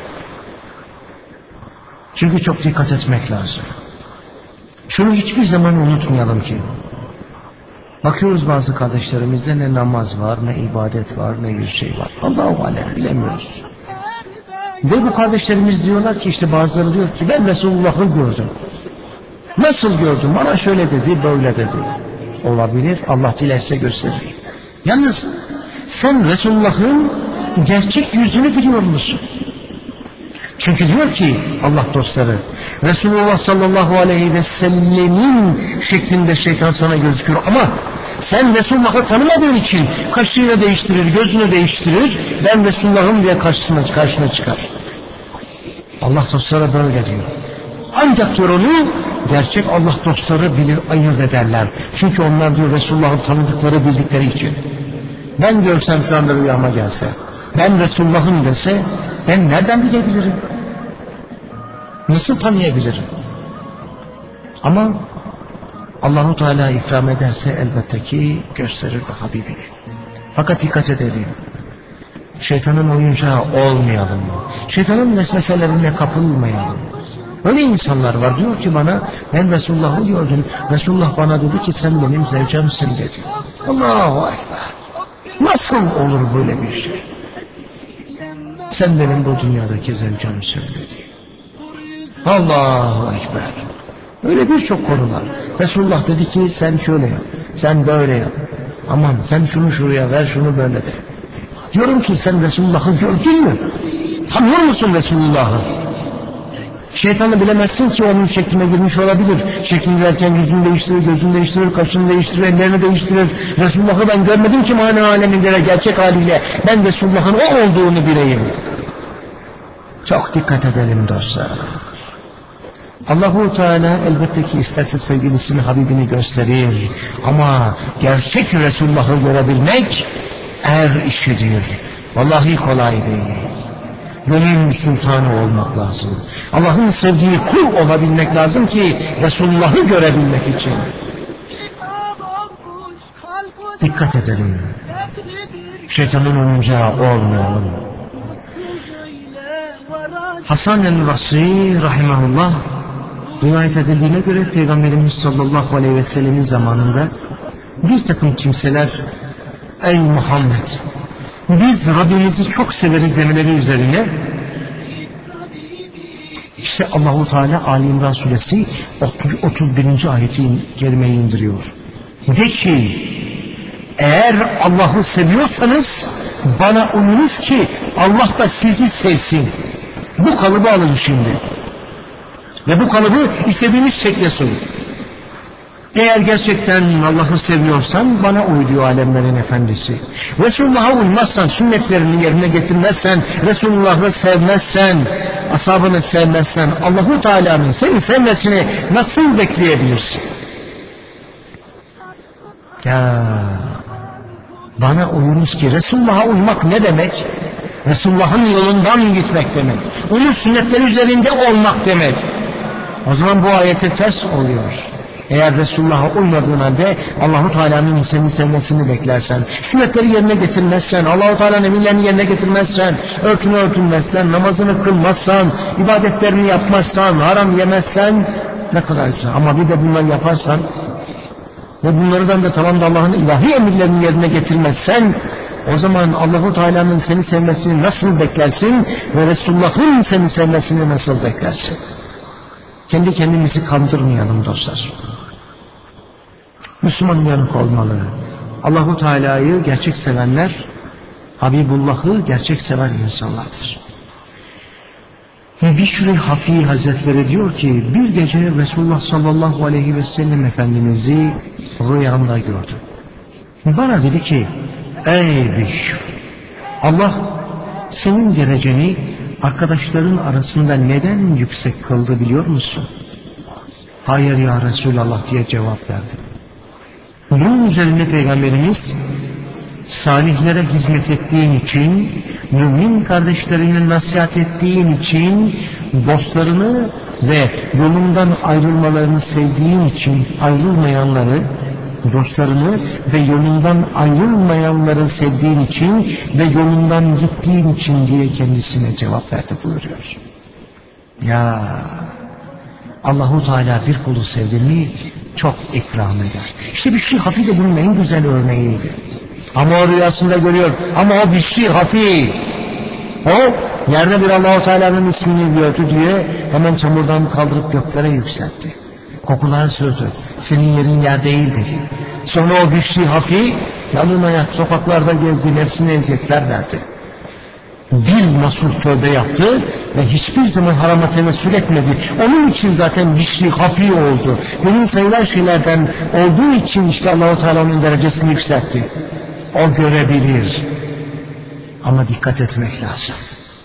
Çünkü çok dikkat etmek lazım. Şunu hiçbir zaman unutmayalım ki Bakıyoruz bazı kardeşlerimizde ne namaz var, ne ibadet var, ne bir şey var. Allahu alem bilemiyoruz. Ve bu kardeşlerimiz diyorlar ki işte bazıları diyor ki ben Resulullah'ı gördüm. Nasıl gördüm? Bana şöyle dedi, böyle dedi. Olabilir, Allah dilerse gösterir. Yalnız sen Resulullah'ın gerçek yüzünü biliyor musun? Çünkü diyor ki Allah dostları, Resulullah sallallahu aleyhi ve sellemin şeklinde şeytan sana gözüküyor ama sen Resulullah'ı tanımadığın için kaşını değiştirir, gözünü değiştirir, ben Resulullah'ım diye karşısına, karşına çıkar. Allah dostları böyle diyor. Ancak diyor onu gerçek Allah dostları bilir, ayırt ederler. Çünkü onlar diyor Resulullah'ı tanıdıkları, bildikleri için. Ben görsem şu anda rüyama gelse, ben Resulullah'ım dese, ben nereden bilebilirim? Nasıl tanıyabilirim? Ama Allah-u Teala ikram ederse elbette ki gösterir de Habibini. Fakat dikkat edelim. Şeytanın oyuncağı olmayalım. Şeytanın vesveselerine kapılmayalım. Öyle insanlar var, diyor ki bana ben Resulullah'ı gördüm. Resulullah bana dedi ki sen benim zevcemsin dedi. Allahu Ekber. Nasıl olur böyle bir şey? Sen benim bu dünyadaki zevcemsin dedi. Allahu Ekber. Öyle birçok konular. Resulullah dedi ki sen şöyle yap, sen böyle yap. Aman sen şunu şuraya ver, şunu böyle de. Diyorum ki sen Resulullah'ı gördün mü? Tanıyor musun Resulullah'ı? Şeytanı bilemezsin ki onun şekline girmiş olabilir. Şeklini verken yüzünü değiştirir, gözünü değiştirir, kaşını değiştirir, ellerini değiştirir. Resulullah'ı ben görmedim ki mana aleminde gerçek haliyle. Ben Resulullah'ın o olduğunu bileyim. Çok dikkat edelim dostlar. Allah-u Teala elbette ki isterse sevgilisini, Habibini gösterir. Ama gerçek Resulullah'ı görebilmek er işidir. Vallahi kolay değil. Gönül sultanı olmak lazım. Allah'ın sevdiği kul olabilmek lazım ki Resulullah'ı görebilmek için. Dikkat edelim. Şeytanın oyuncağı olmayalım. Hasan el-Basri rahimahullah rivayet edildiğine göre Peygamberimiz sallallahu aleyhi ve sellemin zamanında bir takım kimseler ey Muhammed biz Rabbimizi çok severiz demeleri üzerine işte Allah-u Teala Ali İmran suresi otuz birinci ayeti kerimeyi indiriyor. De ki eğer Allah'ı seviyorsanız bana uyunuz ki Allah da sizi sevsin. Bu kalıbı alın şimdi. Ve bu kalıbı istediğiniz şekle sunun. Eğer gerçekten Allah'ı seviyorsan bana uy diyor alemlerin efendisi. Resulullah'a uymazsan, sünnetlerini yerine getirmezsen, Resulullah'ı sevmezsen, ashabını sevmezsen Allah-u Teala'nın seni sevmesini nasıl bekleyebilirsin? Ya bana uyunuz ki Resulullah'a uymak ne demek? Resulullah'ın yolundan gitmek demek. Onun sünnetleri üzerinde olmak demek. O zaman bu ayete ters oluyor. Eğer Resulullah'a uymadığın halde Allah-u Teala'nın seni sevmesini beklersen, sünnetleri yerine getirmezsen, Allah-u Teala'nın emirlerini yerine getirmezsen, örtünü örtünmezsen, namazını kılmazsan, ibadetlerini yapmazsan, haram yemezsen ne kadar güzel. Ama bir de bunları yaparsan ve bunlardan da tamam da Allah'ın ilahi emirlerini yerine getirmezsen, o zaman Allah-u Teala'nın seni sevmesini nasıl beklersin ve Resulullah'ın seni sevmesini nasıl beklersin? Kendi kendimizi kandırmayalım dostlar. Müslüman uyanık olmalı. Allah-u Teala'yı gerçek sevenler, Habibullah'ı gerçek seven insanlardır. Bişr-i Hafi Hazretleri diyor ki, bir gece Resulullah sallallahu aleyhi ve sellem Efendimiz'i rüyamda gördüm. Bana dedi ki, ey Bişr, Allah senin dereceni arkadaşların arasında neden yüksek kıldı biliyor musun? Hayır ya Resulallah diye cevap verdim. Bunun üzerine Peygamberimiz salihlere hizmet ettiğin için, mümin kardeşlerine nasihat ettiğin için, dostlarını ve yolundan ayrılmalarını sevdiğin için ayrılmayanları, dostlarını ve yolundan ayrılmayanları sevdiğin için ve yolundan gittiğin için diye kendisine cevap verdi buyuruyor. Ya Allahu Teala bir kulu sevdi mi çok ikram eder. İşte Bişri Hafi de bunun en güzel örneğiydi. Ama o rüyasında görüyor. Ama o Bişri Hafi, o yerde bir Allah-u Teala'nın ismini gördü diye hemen çamurdan kaldırıp göklere yükseltti. Kokular sürdü. Senin yerin yer değil dedi. Sonra o Bişri Hafi yalın ayak sokaklarda gezdi, nefsine eziyetler verdi. Bir mahsul tövbe yaptı ve hiçbir zaman harama temessül etmedi. Onun için zaten Bişri Hafi oldu. Bunun sayılan şeylerden olduğu için işte Allah-u Teala'nın derecesini yükseltti. O görebilir. Ama dikkat etmek lazım.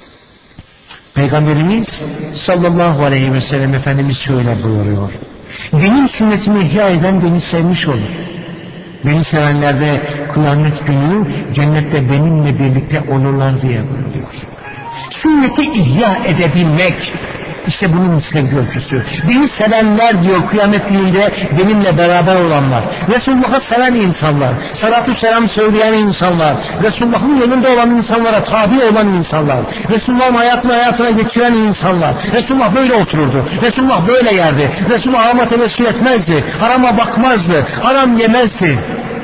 Peygamberimiz sallallahu aleyhi ve sellem Efendimiz şöyle buyuruyor. Benim sünnetimi ihya eden beni sevmiş olur. Beni sevenler de kıyamet günü cennette benimle birlikte olurlar diye buyuruyor. Sünneti ihya edebilmek, işte bunun sevgi ölçüsü. Beni sevenler diyor kıyamet gününde benimle beraber olanlar. Resulullah'ı seven insanlar, salatü selam söyleyen insanlar, Resulullah'ın yanında olan insanlara tabi olan insanlar, Resulullah'ın hayatını hayatına geçiren insanlar. Resulullah böyle otururdu, Resulullah böyle yerdi, Resulullah harama temessül etmezdi, harama bakmazdı, haram yemezdi.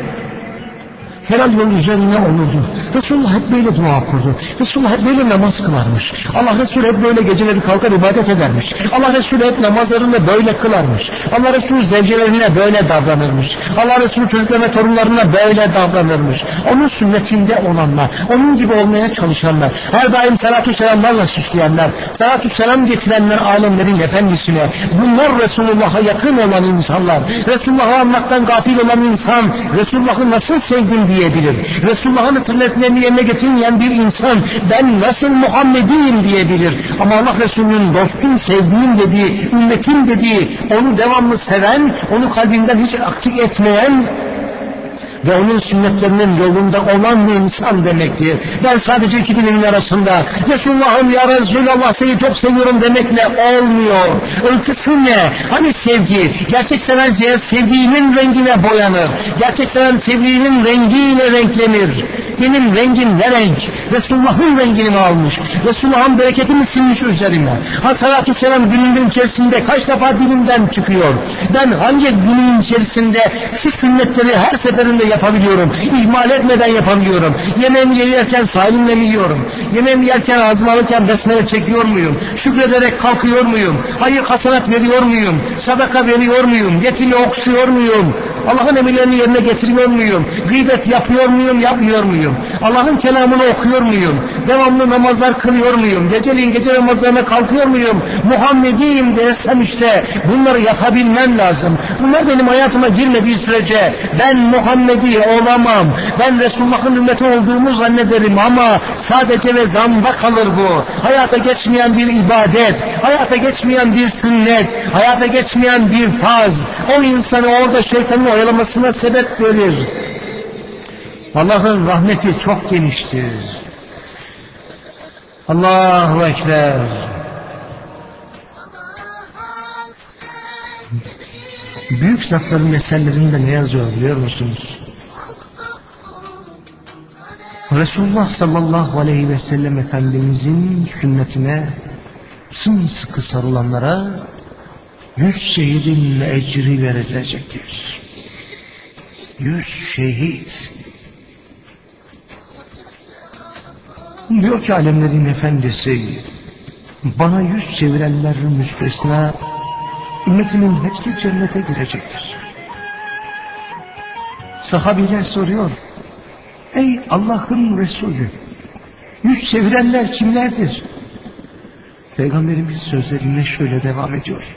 Helal yol üzerine olurdu. Resulullah hep böyle dua okurdu. Resulullah hep böyle namaz kılarmış. Allah Resulü hep böyle geceleri kalkar ibadet edermiş. Allah Resulü hep namazlarını böyle kılarmış. Allah Resulü zevcelerine böyle davranırmış. Allah Resulü çocuklarına, torunlarına böyle davranırmış. Onun sünnetinde olanlar, onun gibi olmaya çalışanlar, her daim salatü selamlarla süsleyenler, salatü selam getirenler alemlerin efendisine, bunlar Resulullah'a yakın olan insanlar. Resulullah'ı anmaktan gafil olan insan, Resulullah'ı nasıl sevdim diyebilir. Resulullah'ın sünnetlerini yerine getirmeyen bir insan ben nasıl Muhammed'iyim diyebilir. Ama Allah Resulü'nün dostum, sevdiğim dediği, ümmetim dediği, onu devamlı seven, onu kalbinden hiç aktif etmeyen ve onun sünnetlerinin yolunda olan bir insan demektir. Ben sadece iki dilimin arasında Resulullah'ım ya Resulallah seni çok seviyorum demekle olmuyor. Ölçüsü ne? Hani sevgi? Gerçek seven sevdiğinin rengine boyanır. Gerçek seven sevdiğinin rengiyle renklenir. Benim rengim ne renk? Resulullah'ın rengini mi almış? Resulullah'ın bereketini silmiş üzerime. Ha salatü selam günümün içerisinde kaç defa dilimden çıkıyor? Ben hangi günün içerisinde şu sünnetleri her seferinde yapabiliyorum? İhmal etmeden yapabiliyorum. Yemeğimi yerken sahilimle mi yiyorum? Yemeğimi yerken ağzıma alırken besmele çekiyor muyum? Şükrederek kalkıyor muyum? Hayır hasenat veriyor muyum? Sadaka veriyor muyum? Yetimi okşuyor muyum? Allah'ın emirlerini yerine getiriyor muyum? Gıybet yapıyor muyum? Yapmıyor muyum? Allah'ın kelamını okuyor muyum? Devamlı namazlar kılıyor muyum? Geceliğin gece namazlarına kalkıyor muyum? Muhammediyim dersem işte bunları yapabilmem lazım. Bunlar benim hayatıma girmediği sürece ben Muhammedi olamam. Ben Resulullah'ın ümmeti olduğumu zannederim ama sadece ve zanda kalır bu. Hayata geçmeyen bir ibadet, hayata geçmeyen bir sünnet, hayata geçmeyen bir farz o insanı orada şeytanın oyalamasına sebep verir. Allah'ın rahmeti çok geniştir. Allahu Ekber. Büyük zatların eserlerinde ne yazıyor biliyor musunuz? Resulullah sallallahu aleyhi ve sellem Efendimizin sünnetine sımsıkı sarılanlara yüz şehidin ecri verilecektir. Yüz şehit. Diyor ki alemlerin efendisi, bana yüz çevirenler müstesna, ümmetimin hepsi cennete girecektir. Sahabiler soruyor, ey Allah'ın Resulü, yüz çevirenler kimlerdir? Peygamberimiz sözlerine şöyle devam ediyor.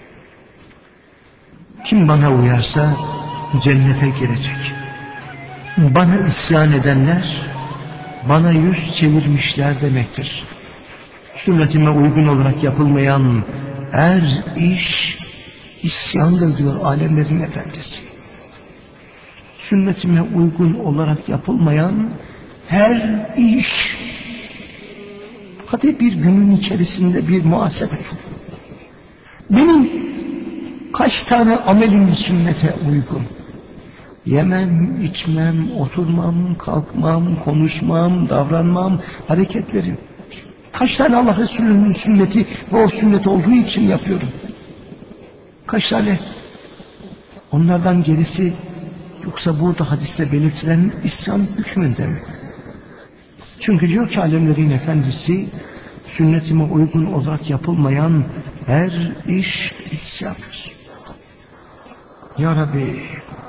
Kim bana uyarsa cennete girecek. Bana isyan edenler bana yüz çevirmişler demektir. Sünnetime uygun olarak yapılmayan her iş isyandır diyor alemlerin efendisi. Sünnetime uygun olarak yapılmayan her iş. Hadi bir günün içerisinde bir muhasebe. Benim kaç tane amelim sünnete uygun? Yemem, içmem, oturmam, kalkmam, konuşmam, davranmam, hareketlerim. Kaç tane Allah Resulü'nün sünneti ve o sünnet olduğu için yapıyorum? Kaç tane? Onlardan gerisi, yoksa burada hadiste belirtilen isyan hükmünde mi? Çünkü diyor ki alemlerin efendisi, sünnetime uygun olarak yapılmayan her iş isyandır. Ya Rabbi,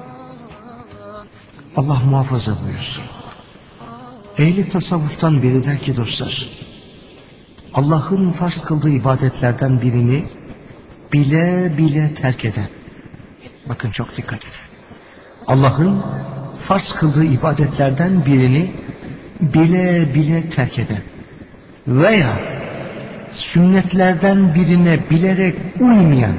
Allah muhafaza buyursun. Ehli tasavvuftan biri der ki dostlar, Allah'ın farz kıldığı ibadetlerden birini bile bile terk eden, bakın çok dikkat edin, Allah'ın farz kıldığı ibadetlerden birini bile bile terk eden veya sünnetlerden birine bilerek uymayan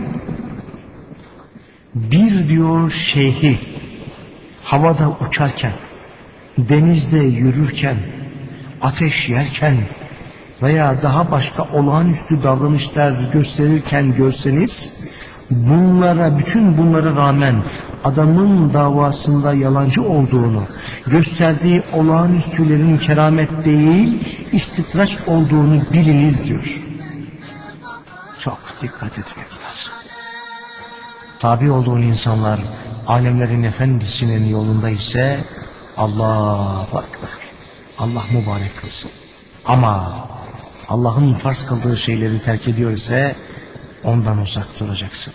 bir diyor şeyhi havada uçarken, denizde yürürken, ateş yerken veya daha başka olağanüstü davranışlar gösterirken görseniz, bunlara, bütün bunlara rağmen adamın davasında yalancı olduğunu, gösterdiği olağanüstülerin keramet değil, istitraç olduğunu biliniz diyor. Çok dikkat etmek lazım. Tabi olduğun insanlar alemlerin efendisinin yolunda ise Allahu Ekber, Allah mübarek kılsın. Ama Allah'ın farz kıldığı şeyleri terk ediyor ise ondan uzak duracaksın.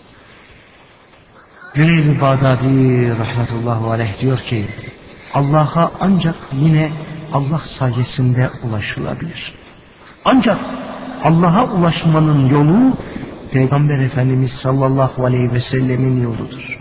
Cüneyd-i Bağdadi rahmetullahi aleyh diyor ki, Allah'a ancak yine Allah sayesinde ulaşılabilir. Ancak Allah'a ulaşmanın yolu Peygamber Efendimiz sallallahu aleyhi ve sellemin yoludur.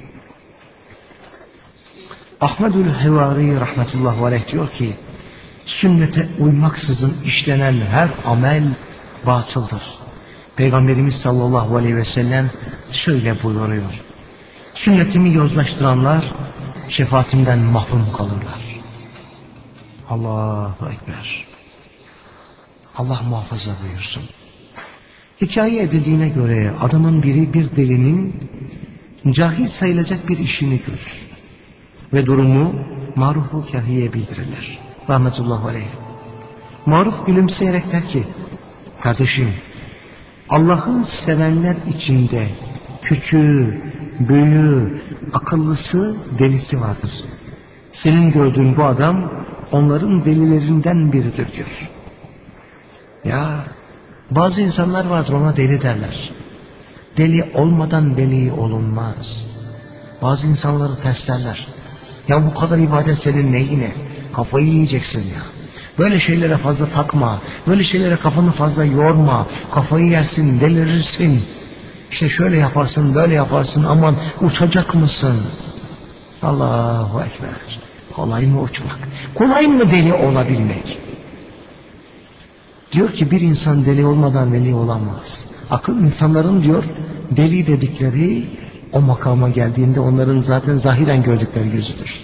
Ahmedül Hevari rahmetullahi aleyh diyor ki, sünnete uymaksızın işlenen her amel batıldır. Peygamberimiz sallallahu aleyhi ve sellem şöyle buyuruyor: sünnetimi yozlaştıranlar şefaatimden mahrum kalırlar. Allahu Ekber. Allah muhafaza buyursun. Hikaye edildiğine göre adamın biri bir delinin cahil sayılacak bir işini görür ve durumu Maruf-u Kahiye bildirirler. Rahmetullahi aleyh. Maruf gülümseyerek der ki, kardeşim, Allah'ı sevenler içinde küçüğü, büyüğü, akıllısı, delisi vardır. Senin gördüğün bu adam onların delilerinden biridir diyor. Ya bazı insanlar vardır, ona deli derler. Deli olmadan veli olunmaz. Bazı insanları terslerler. Ya bu kadar ibadet senin neyine? Kafayı yiyeceksin ya. Böyle şeylere fazla takma. Böyle şeylere kafanı fazla yorma. Kafayı yersin, delirirsin. İşte şöyle yaparsın, böyle yaparsın. Aman uçacak mısın? Allahu Ekber. Kolay mı uçmak? Kolay mı deli olabilmek? Diyor ki bir insan deli olmadan veli olamaz. Akıl insanların diyor deli dedikleri o makama geldiğinde onların zaten zahiren gördükleri yüzüdür.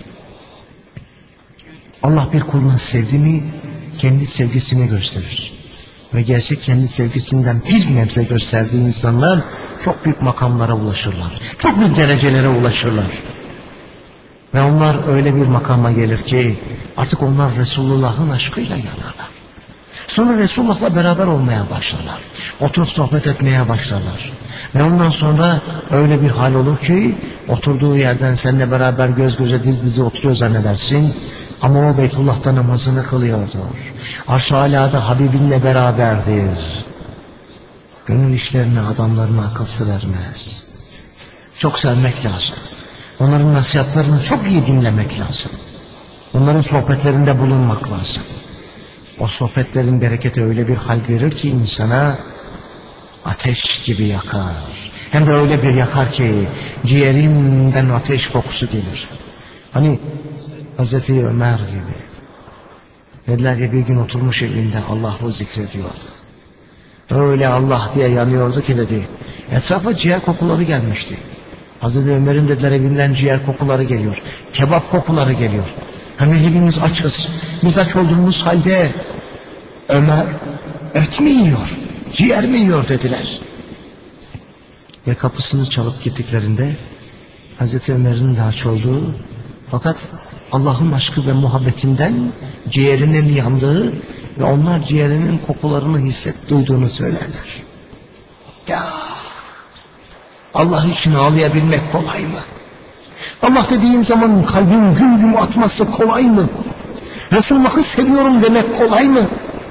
Allah bir kulunu sevdi mi kendi sevgisini gösterir. Ve gerçek kendi sevgisinden bir nebze gösterdiği insanlar çok büyük makamlara ulaşırlar. Çok büyük derecelere ulaşırlar. Ve onlar öyle bir makama gelir ki artık onlar Resulullah'ın aşkıyla yanarlar. Sonra Resulullah'la beraber olmaya başlarlar. Oturup sohbet etmeye başlarlar. Ve ondan sonra öyle bir hal olur ki oturduğu yerden seninle beraber göz göze diz dize oturuyor zannedersin. Ama o Beytullah'ta namazını kılıyordur. Arş-ı Alâ'da Habibinle beraberdir. Gönül işlerine, adamlarına akıl sır ermez. Çok sevmek lazım. Onların nasihatlarını çok iyi dinlemek lazım. Onların sohbetlerinde bulunmak lazım. O sohbetlerin bereketi öyle bir hal verir ki insana ateş gibi yakar. Hem de öyle bir yakar ki ciğerinden ateş kokusu gelir. Hani Hazreti Ömer gibi. Dediler ki bir gün oturmuş evinde Allah'ı zikrediyordu. Öyle Allah diye yanıyordu ki dedi. Etrafa ciğer kokuları gelmişti. Hazreti Ömer'in dediler evinden ciğer kokuları geliyor. Kebap kokuları geliyor. Hani hepimiz açız. Biz aç olduğumuz halde Ömer et mi yiyor, ciğer mi yiyor dediler. Ve kapısını çalıp gittiklerinde Hazreti Ömer'in de aç olduğu fakat Allah'ın aşkı ve muhabbetinden ciğerinin yandığı ve onlar ciğerinin kokularını hisset duyduğunu söylerler. Ya Allah için ağlayabilmek kolay mı? Allah dediğin zaman kalbin güm güm atması kolay mı? Resulullah'ı seviyorum demek kolay mı?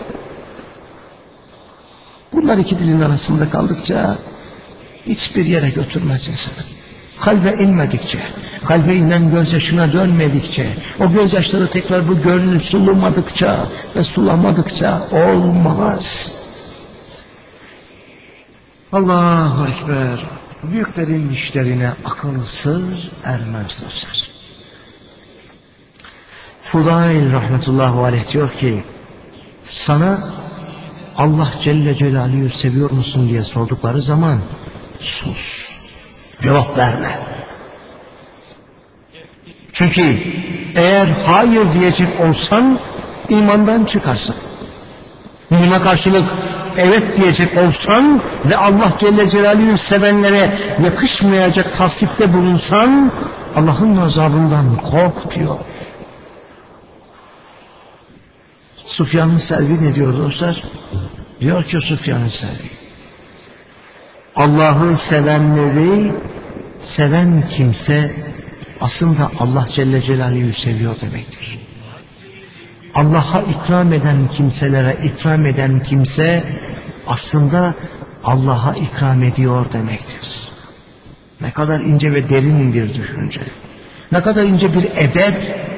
Bunlar iki dilin arasında kaldıkça hiçbir yere götürmez insanı. Kalbe inmedikçe, kalbe inen gözyaşına dönmedikçe, o gözyaşları tekrar bu gönlü sulamadıkça ve sulamadıkça olmaz. Allahu Ekber. Büyüklerin işlerine akıl sır ermez dostlar. Fudayl rahmetullahi aleyh diyor ki, sana Allah Celle Celaluhu seviyor musun diye sordukları zaman sus, cevap verme. Çünkü eğer hayır diyecek olsan imandan çıkarsın. Buna karşılık evet diyecek olsan ve Allah Celle Celaluhu sevenlere yakışmayacak tavsifte bulunsan Allah'ın azabından kork diyor. Süfyan-ı Selvi ne diyor dostlar? Diyor ki Süfyan-ı Selvi, Allah'ı sevenleri seven kimse aslında Allah Celle Celaluhu seviyor demektir. Allah'a ikram eden kimselere ikram eden kimse aslında Allah'a ikram ediyor demektir. Ne kadar ince ve derin bir düşünce. Ne kadar ince bir edep.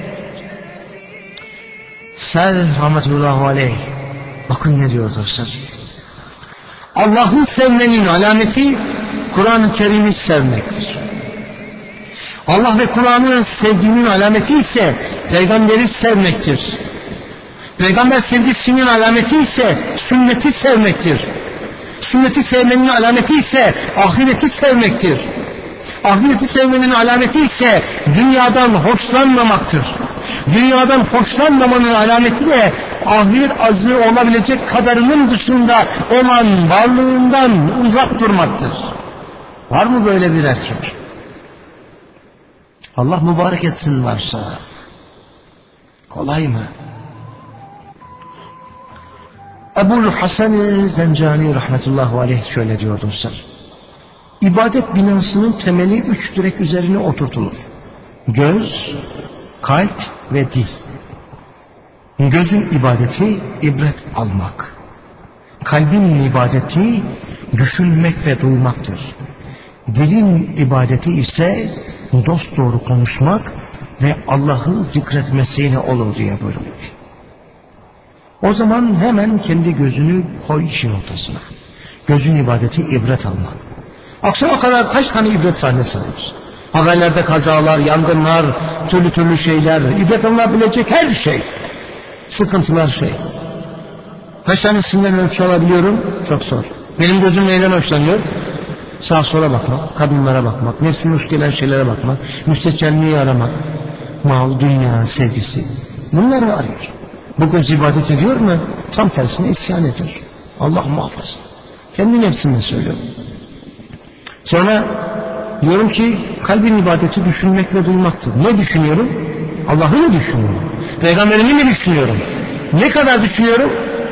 Sel rahmetullahi aleyh. Bakın ne diyor dostlar. Allah'ı sevmenin alameti Kur'an-ı Kerim'i sevmektir. Allah ve Kur'an'ı sevginin alameti ise Peygamberi sevmektir. Peygamber sevgisinin alameti ise sünneti sevmektir. Sünneti sevmenin alameti ise ahireti sevmektir. Ahireti sevmenin alameti ise dünyadan hoşlanmamaktır. Dünyadan hoşlanmamanın alameti de ahiret azığı olabilecek kadarının dışında olan varlığından uzak durmaktır. Var mı böyle bir erkek? Allah mübarek etsin varsa. Kolay mı? Ebu'l Hasan Zencani rahmetullahi aleyh şöyle diyor dostlar. İbadet binasının temeli üç direk üzerine oturtulur. Göz, kalp ve dil. Gözün ibadeti ibret almak. Kalbin ibadeti düşünmek ve duymaktır. Dilin ibadeti ise dosdoğru konuşmak ve Allah'ı zikretmesiyle olur diye buyuruyor. O zaman hemen kendi gözünü koy işin ortasına. Gözün ibadeti ibret almak. Akşama kadar kaç tane ibret sahnesi alıyoruz? Haberlerde kazalar, yangınlar, türlü türlü şeyler, ibret alınabilecek her şey. Sıkıntılar şey. Kaç tanesinden ölçü alabiliyorum? Çok zor. Benim gözüm neyden hoşlanıyor? Sağa sola bakmak, kadınlara bakmak, nefsine hoş gelen şeylere bakmak, müstehcenliği aramak, mal, dünya sevgisi. Bunları arıyor. Bu göz ibadet ediyor mu? Tam tersine isyan ediyor. Allah muhafaza. Kendi nefsimle söylüyorum. Sonra diyorum ki kalbin ibadeti düşünmek ve duymaktır. Ne düşünüyorum? Allah'ı mı düşünüyorum? Peygamberimi mi düşünüyorum? Ne kadar düşünüyorum?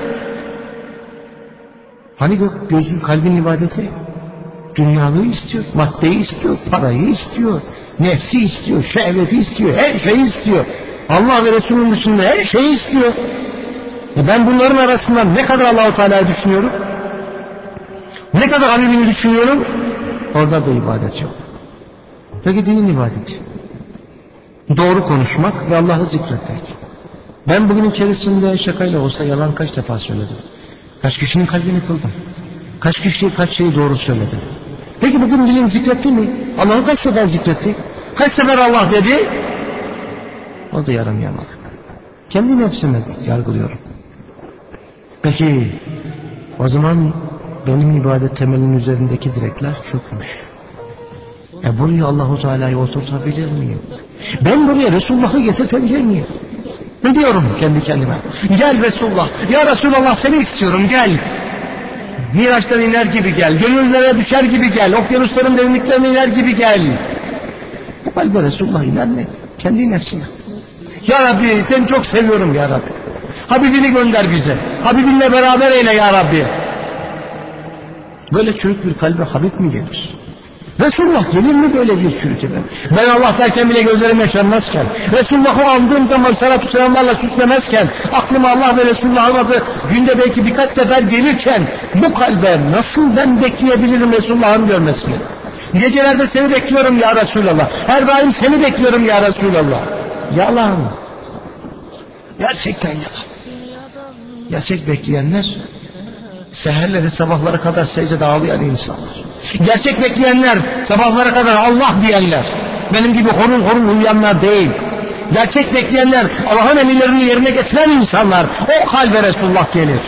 Hani gözün kalbin ibadeti? Dünyalığı istiyor, maddeyi istiyor, parayı istiyor, nefsi istiyor, şehveti istiyor, her şeyi istiyor. Allah ve Resulünün dışında her şeyi istiyor. E ben bunların arasından ne kadar Allah-u Teala'yı düşünüyorum? Ne kadar Habibini düşünüyorum? Orada da ibadet yok. Peki dinin ibadeti? Doğru konuşmak ve Allah'ı zikretmek. Ben bugün içerisinde şakayla olsa yalan kaç defa söyledim? Kaç kişinin kalbini kıldım? Kaç kişiye kaç şeyi doğru söyledim? Peki bugün dilim zikretti mi? Allah'ı kaç sefer zikretti? Kaç sefer Allah dedi? O da yarım yamalak. Kendi nefsime yargılıyorum. Peki o zaman benim ibadet temelinin üzerindeki direkler çökmüş. E buraya Allahu Teala'yı oturtabilir miyim? Ben buraya Resulullah'ı getirtebilir miyim? Ne diyorum kendi kendime? Gel Resulullah. Ya Resulullah seni istiyorum gel. Miraçtan iner gibi gel. Gönüllere düşer gibi gel. Okyanusların derinliklerine iner gibi gel. Bu kalbe Resulullah iner mi? Kendi nefsine. Ya Rabbi seni çok seviyorum ya Rabbi. Habibini gönder bize. Habibinle beraber eyle ya Rabbi. Böyle çürük bir kalbe Habib mi gelir? Resulullah gelir mi böyle bir çürütüme? Ben Allah derken bile gözlerim yaşarmazken, Resulullah'ı andığım zaman salatu selamlarla süslemezken, aklıma Allah ve Resulullah'ın adı günde belki birkaç sefer gelirken, bu kalbe nasıl ben bekleyebilirim Resulullah'ın görmesini? Gecelerde seni bekliyorum ya Resulallah. Her daim seni bekliyorum ya Resulallah. Yalan. Gerçekten yalan. Gerçek bekleyenler, seherleri sabahlara kadar secdede ağlayan insanlar. Gerçek bekleyenler, sabahlara kadar Allah diyenler. Benim gibi horul horul uyuyanlar değil. Gerçek bekleyenler, Allah'ın emirlerini yerine getiren insanlar. O kalbe Resulullah gelir.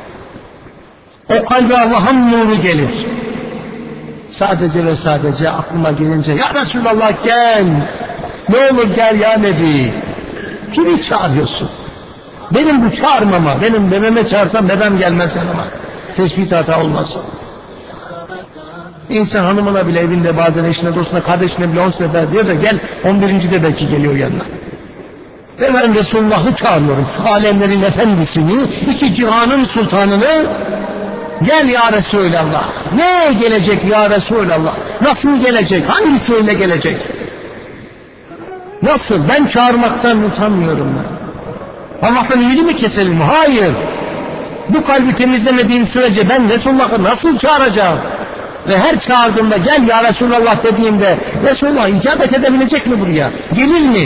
O kalbe Allah'ın nuru gelir. Sadece ve sadece aklıma gelince, ya Resulallah gel, ne olur gel ya Nebi. Kimi çağırıyorsun? Benim bu çağırmama, benim bebeme çağırsam bebem gelmez yanıma. Teşbih hata olmasın. İnsan hanımına bile evinde, bazen eşine, dostuna, kardeşine bile on sefer diyor da gel, on birinci de belki geliyor yanına. Ve ben Resulullah'ı çağırıyorum. Alemlerin efendisini, iki cihanın sultanını. Gel ya Resulallah. Ne gelecek ya Resulallah? Nasıl gelecek? Hangisiyle gelecek? Nasıl? Ben çağırmaktan utanmıyorum ben. Allah'tan ümidi mi keselim? Hayır. Bu kalbi temizlemediğim sürece ben Resulullah'ı nasıl çağıracağım? Ve her çağırdığımda gel ya Resulallah dediğimde Resulullah icabet edebilecek mi buraya? Gelir mi?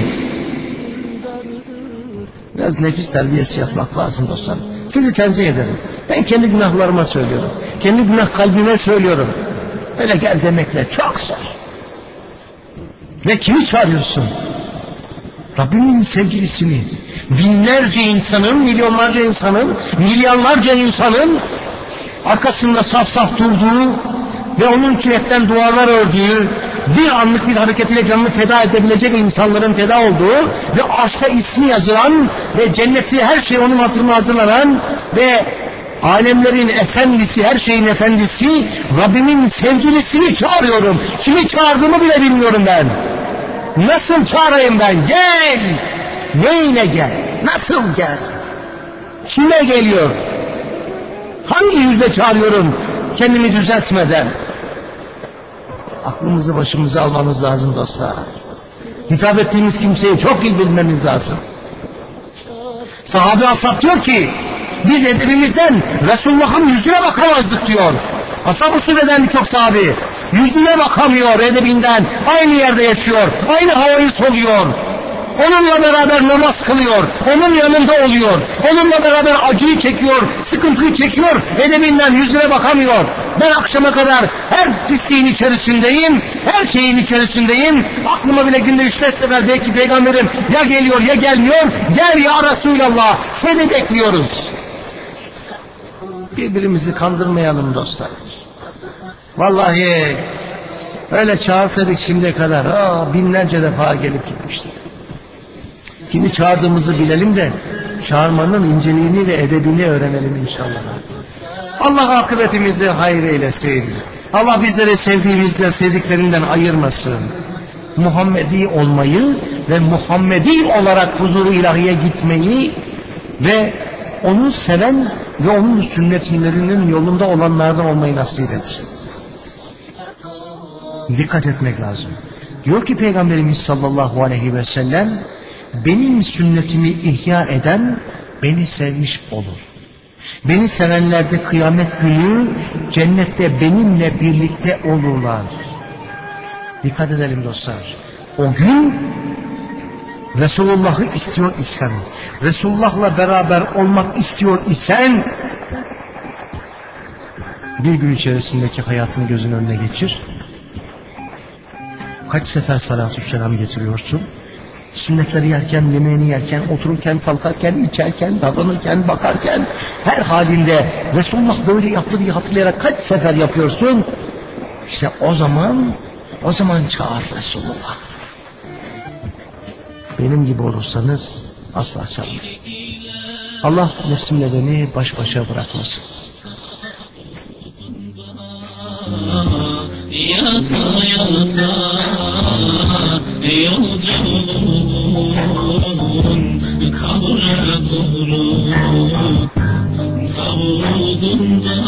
Biraz nefis terbiyesi yapmak lazım dostlar. Sizi tenzih ederim. Ben kendi günahlarıma söylüyorum. Kendi günah kalbime söylüyorum. Öyle gel demekle çok zor. Ve kimi çağırıyorsun? Rabbimin sevgilisini. Binlerce insanın, milyonlarca insanın, milyarlarca insanın arkasında saf saf durduğu ve onun cihetten duvarlar ördüğü, bir anlık bir hareketiyle canını feda edebilecek insanların feda olduğu ve aşkta ismi yazılan ve cenneti her şey onun hatırına hazırlanan ve alemlerin efendisi, her şeyin efendisi, Rabbimin sevgilisini çağırıyorum. Kimi çağırdığımı bile bilmiyorum ben. Nasıl çağırayım ben? Gel! Neyine gel? Nasıl gel? Kime geliyor? Hangi yüzle çağırıyorum kendimi düzeltmeden? Aklımızı başımıza almamız lazım dostlar. Hitap ettiğimiz kimseyi çok iyi bilmemiz lazım. Sahabe ashab diyor ki, biz edebimizden Resulullah'ın yüzüne bakamazdık diyor. Ashab-ı Sufe'den birçok sahabi yüzüne bakamıyor edebinden, aynı yerde yaşıyor, aynı havayı soluyor. Onunla beraber namaz kılıyor, onun yanında oluyor, onunla beraber acıyı çekiyor, sıkıntıyı çekiyor, edebinden yüzüne bakamıyor. Ben akşama kadar her pisliğin içerisindeyim, her şeyin içerisindeyim. Aklıma bile günde üç beş sefer belki peygamberim ya geliyor ya gelmiyor. Gel ya Resulallah, seni bekliyoruz. Birbirimizi kandırmayalım dostlar. Vallahi öyle çağırsaydık şimdiye kadar aa, binlerce defa gelip gitmişti. Kimi çağırdığımızı bilelim de çağırmanın inceliğini ve edebini öğrenelim inşallah. Allah akıbetimizi hayır eylesin. Allah bizleri sevdiğimizden, sevdiklerinden ayırmasın. Muhammedi olmayı ve Muhammedi olarak huzuru ilahiye gitmeyi ve onu seven ve onun sünnetlerinin yolunda olanlardan olmayı nasip etsin. Dikkat etmek lazım. Diyor ki Peygamberimiz sallallahu aleyhi ve sellem, benim sünnetimi ihya eden beni sevmiş olur. Beni sevenler de kıyamet günü cennette benimle birlikte olurlar. Dikkat edelim dostlar. O gün Resulullah'ı istiyor isen, Resulullah'la beraber olmak istiyor isen, bir gün içerisindeki hayatın gözün önüne geçir. Kaç sefer salatü selam getiriyorsun? Sünnetleri yerken, yemeğini yerken, otururken, kalkarken, içerken, davranırken, bakarken, her halinde Resulullah böyle yaptı diye hatırlayarak kaç sefer yapıyorsun? İşte o zaman, o zaman çağır Resulullah. Benim gibi olursanız asla çağırmayın. Allah nefsimle beni baş başa bırakmasın. Yata yata yolculuğun kabre doğru kavudunda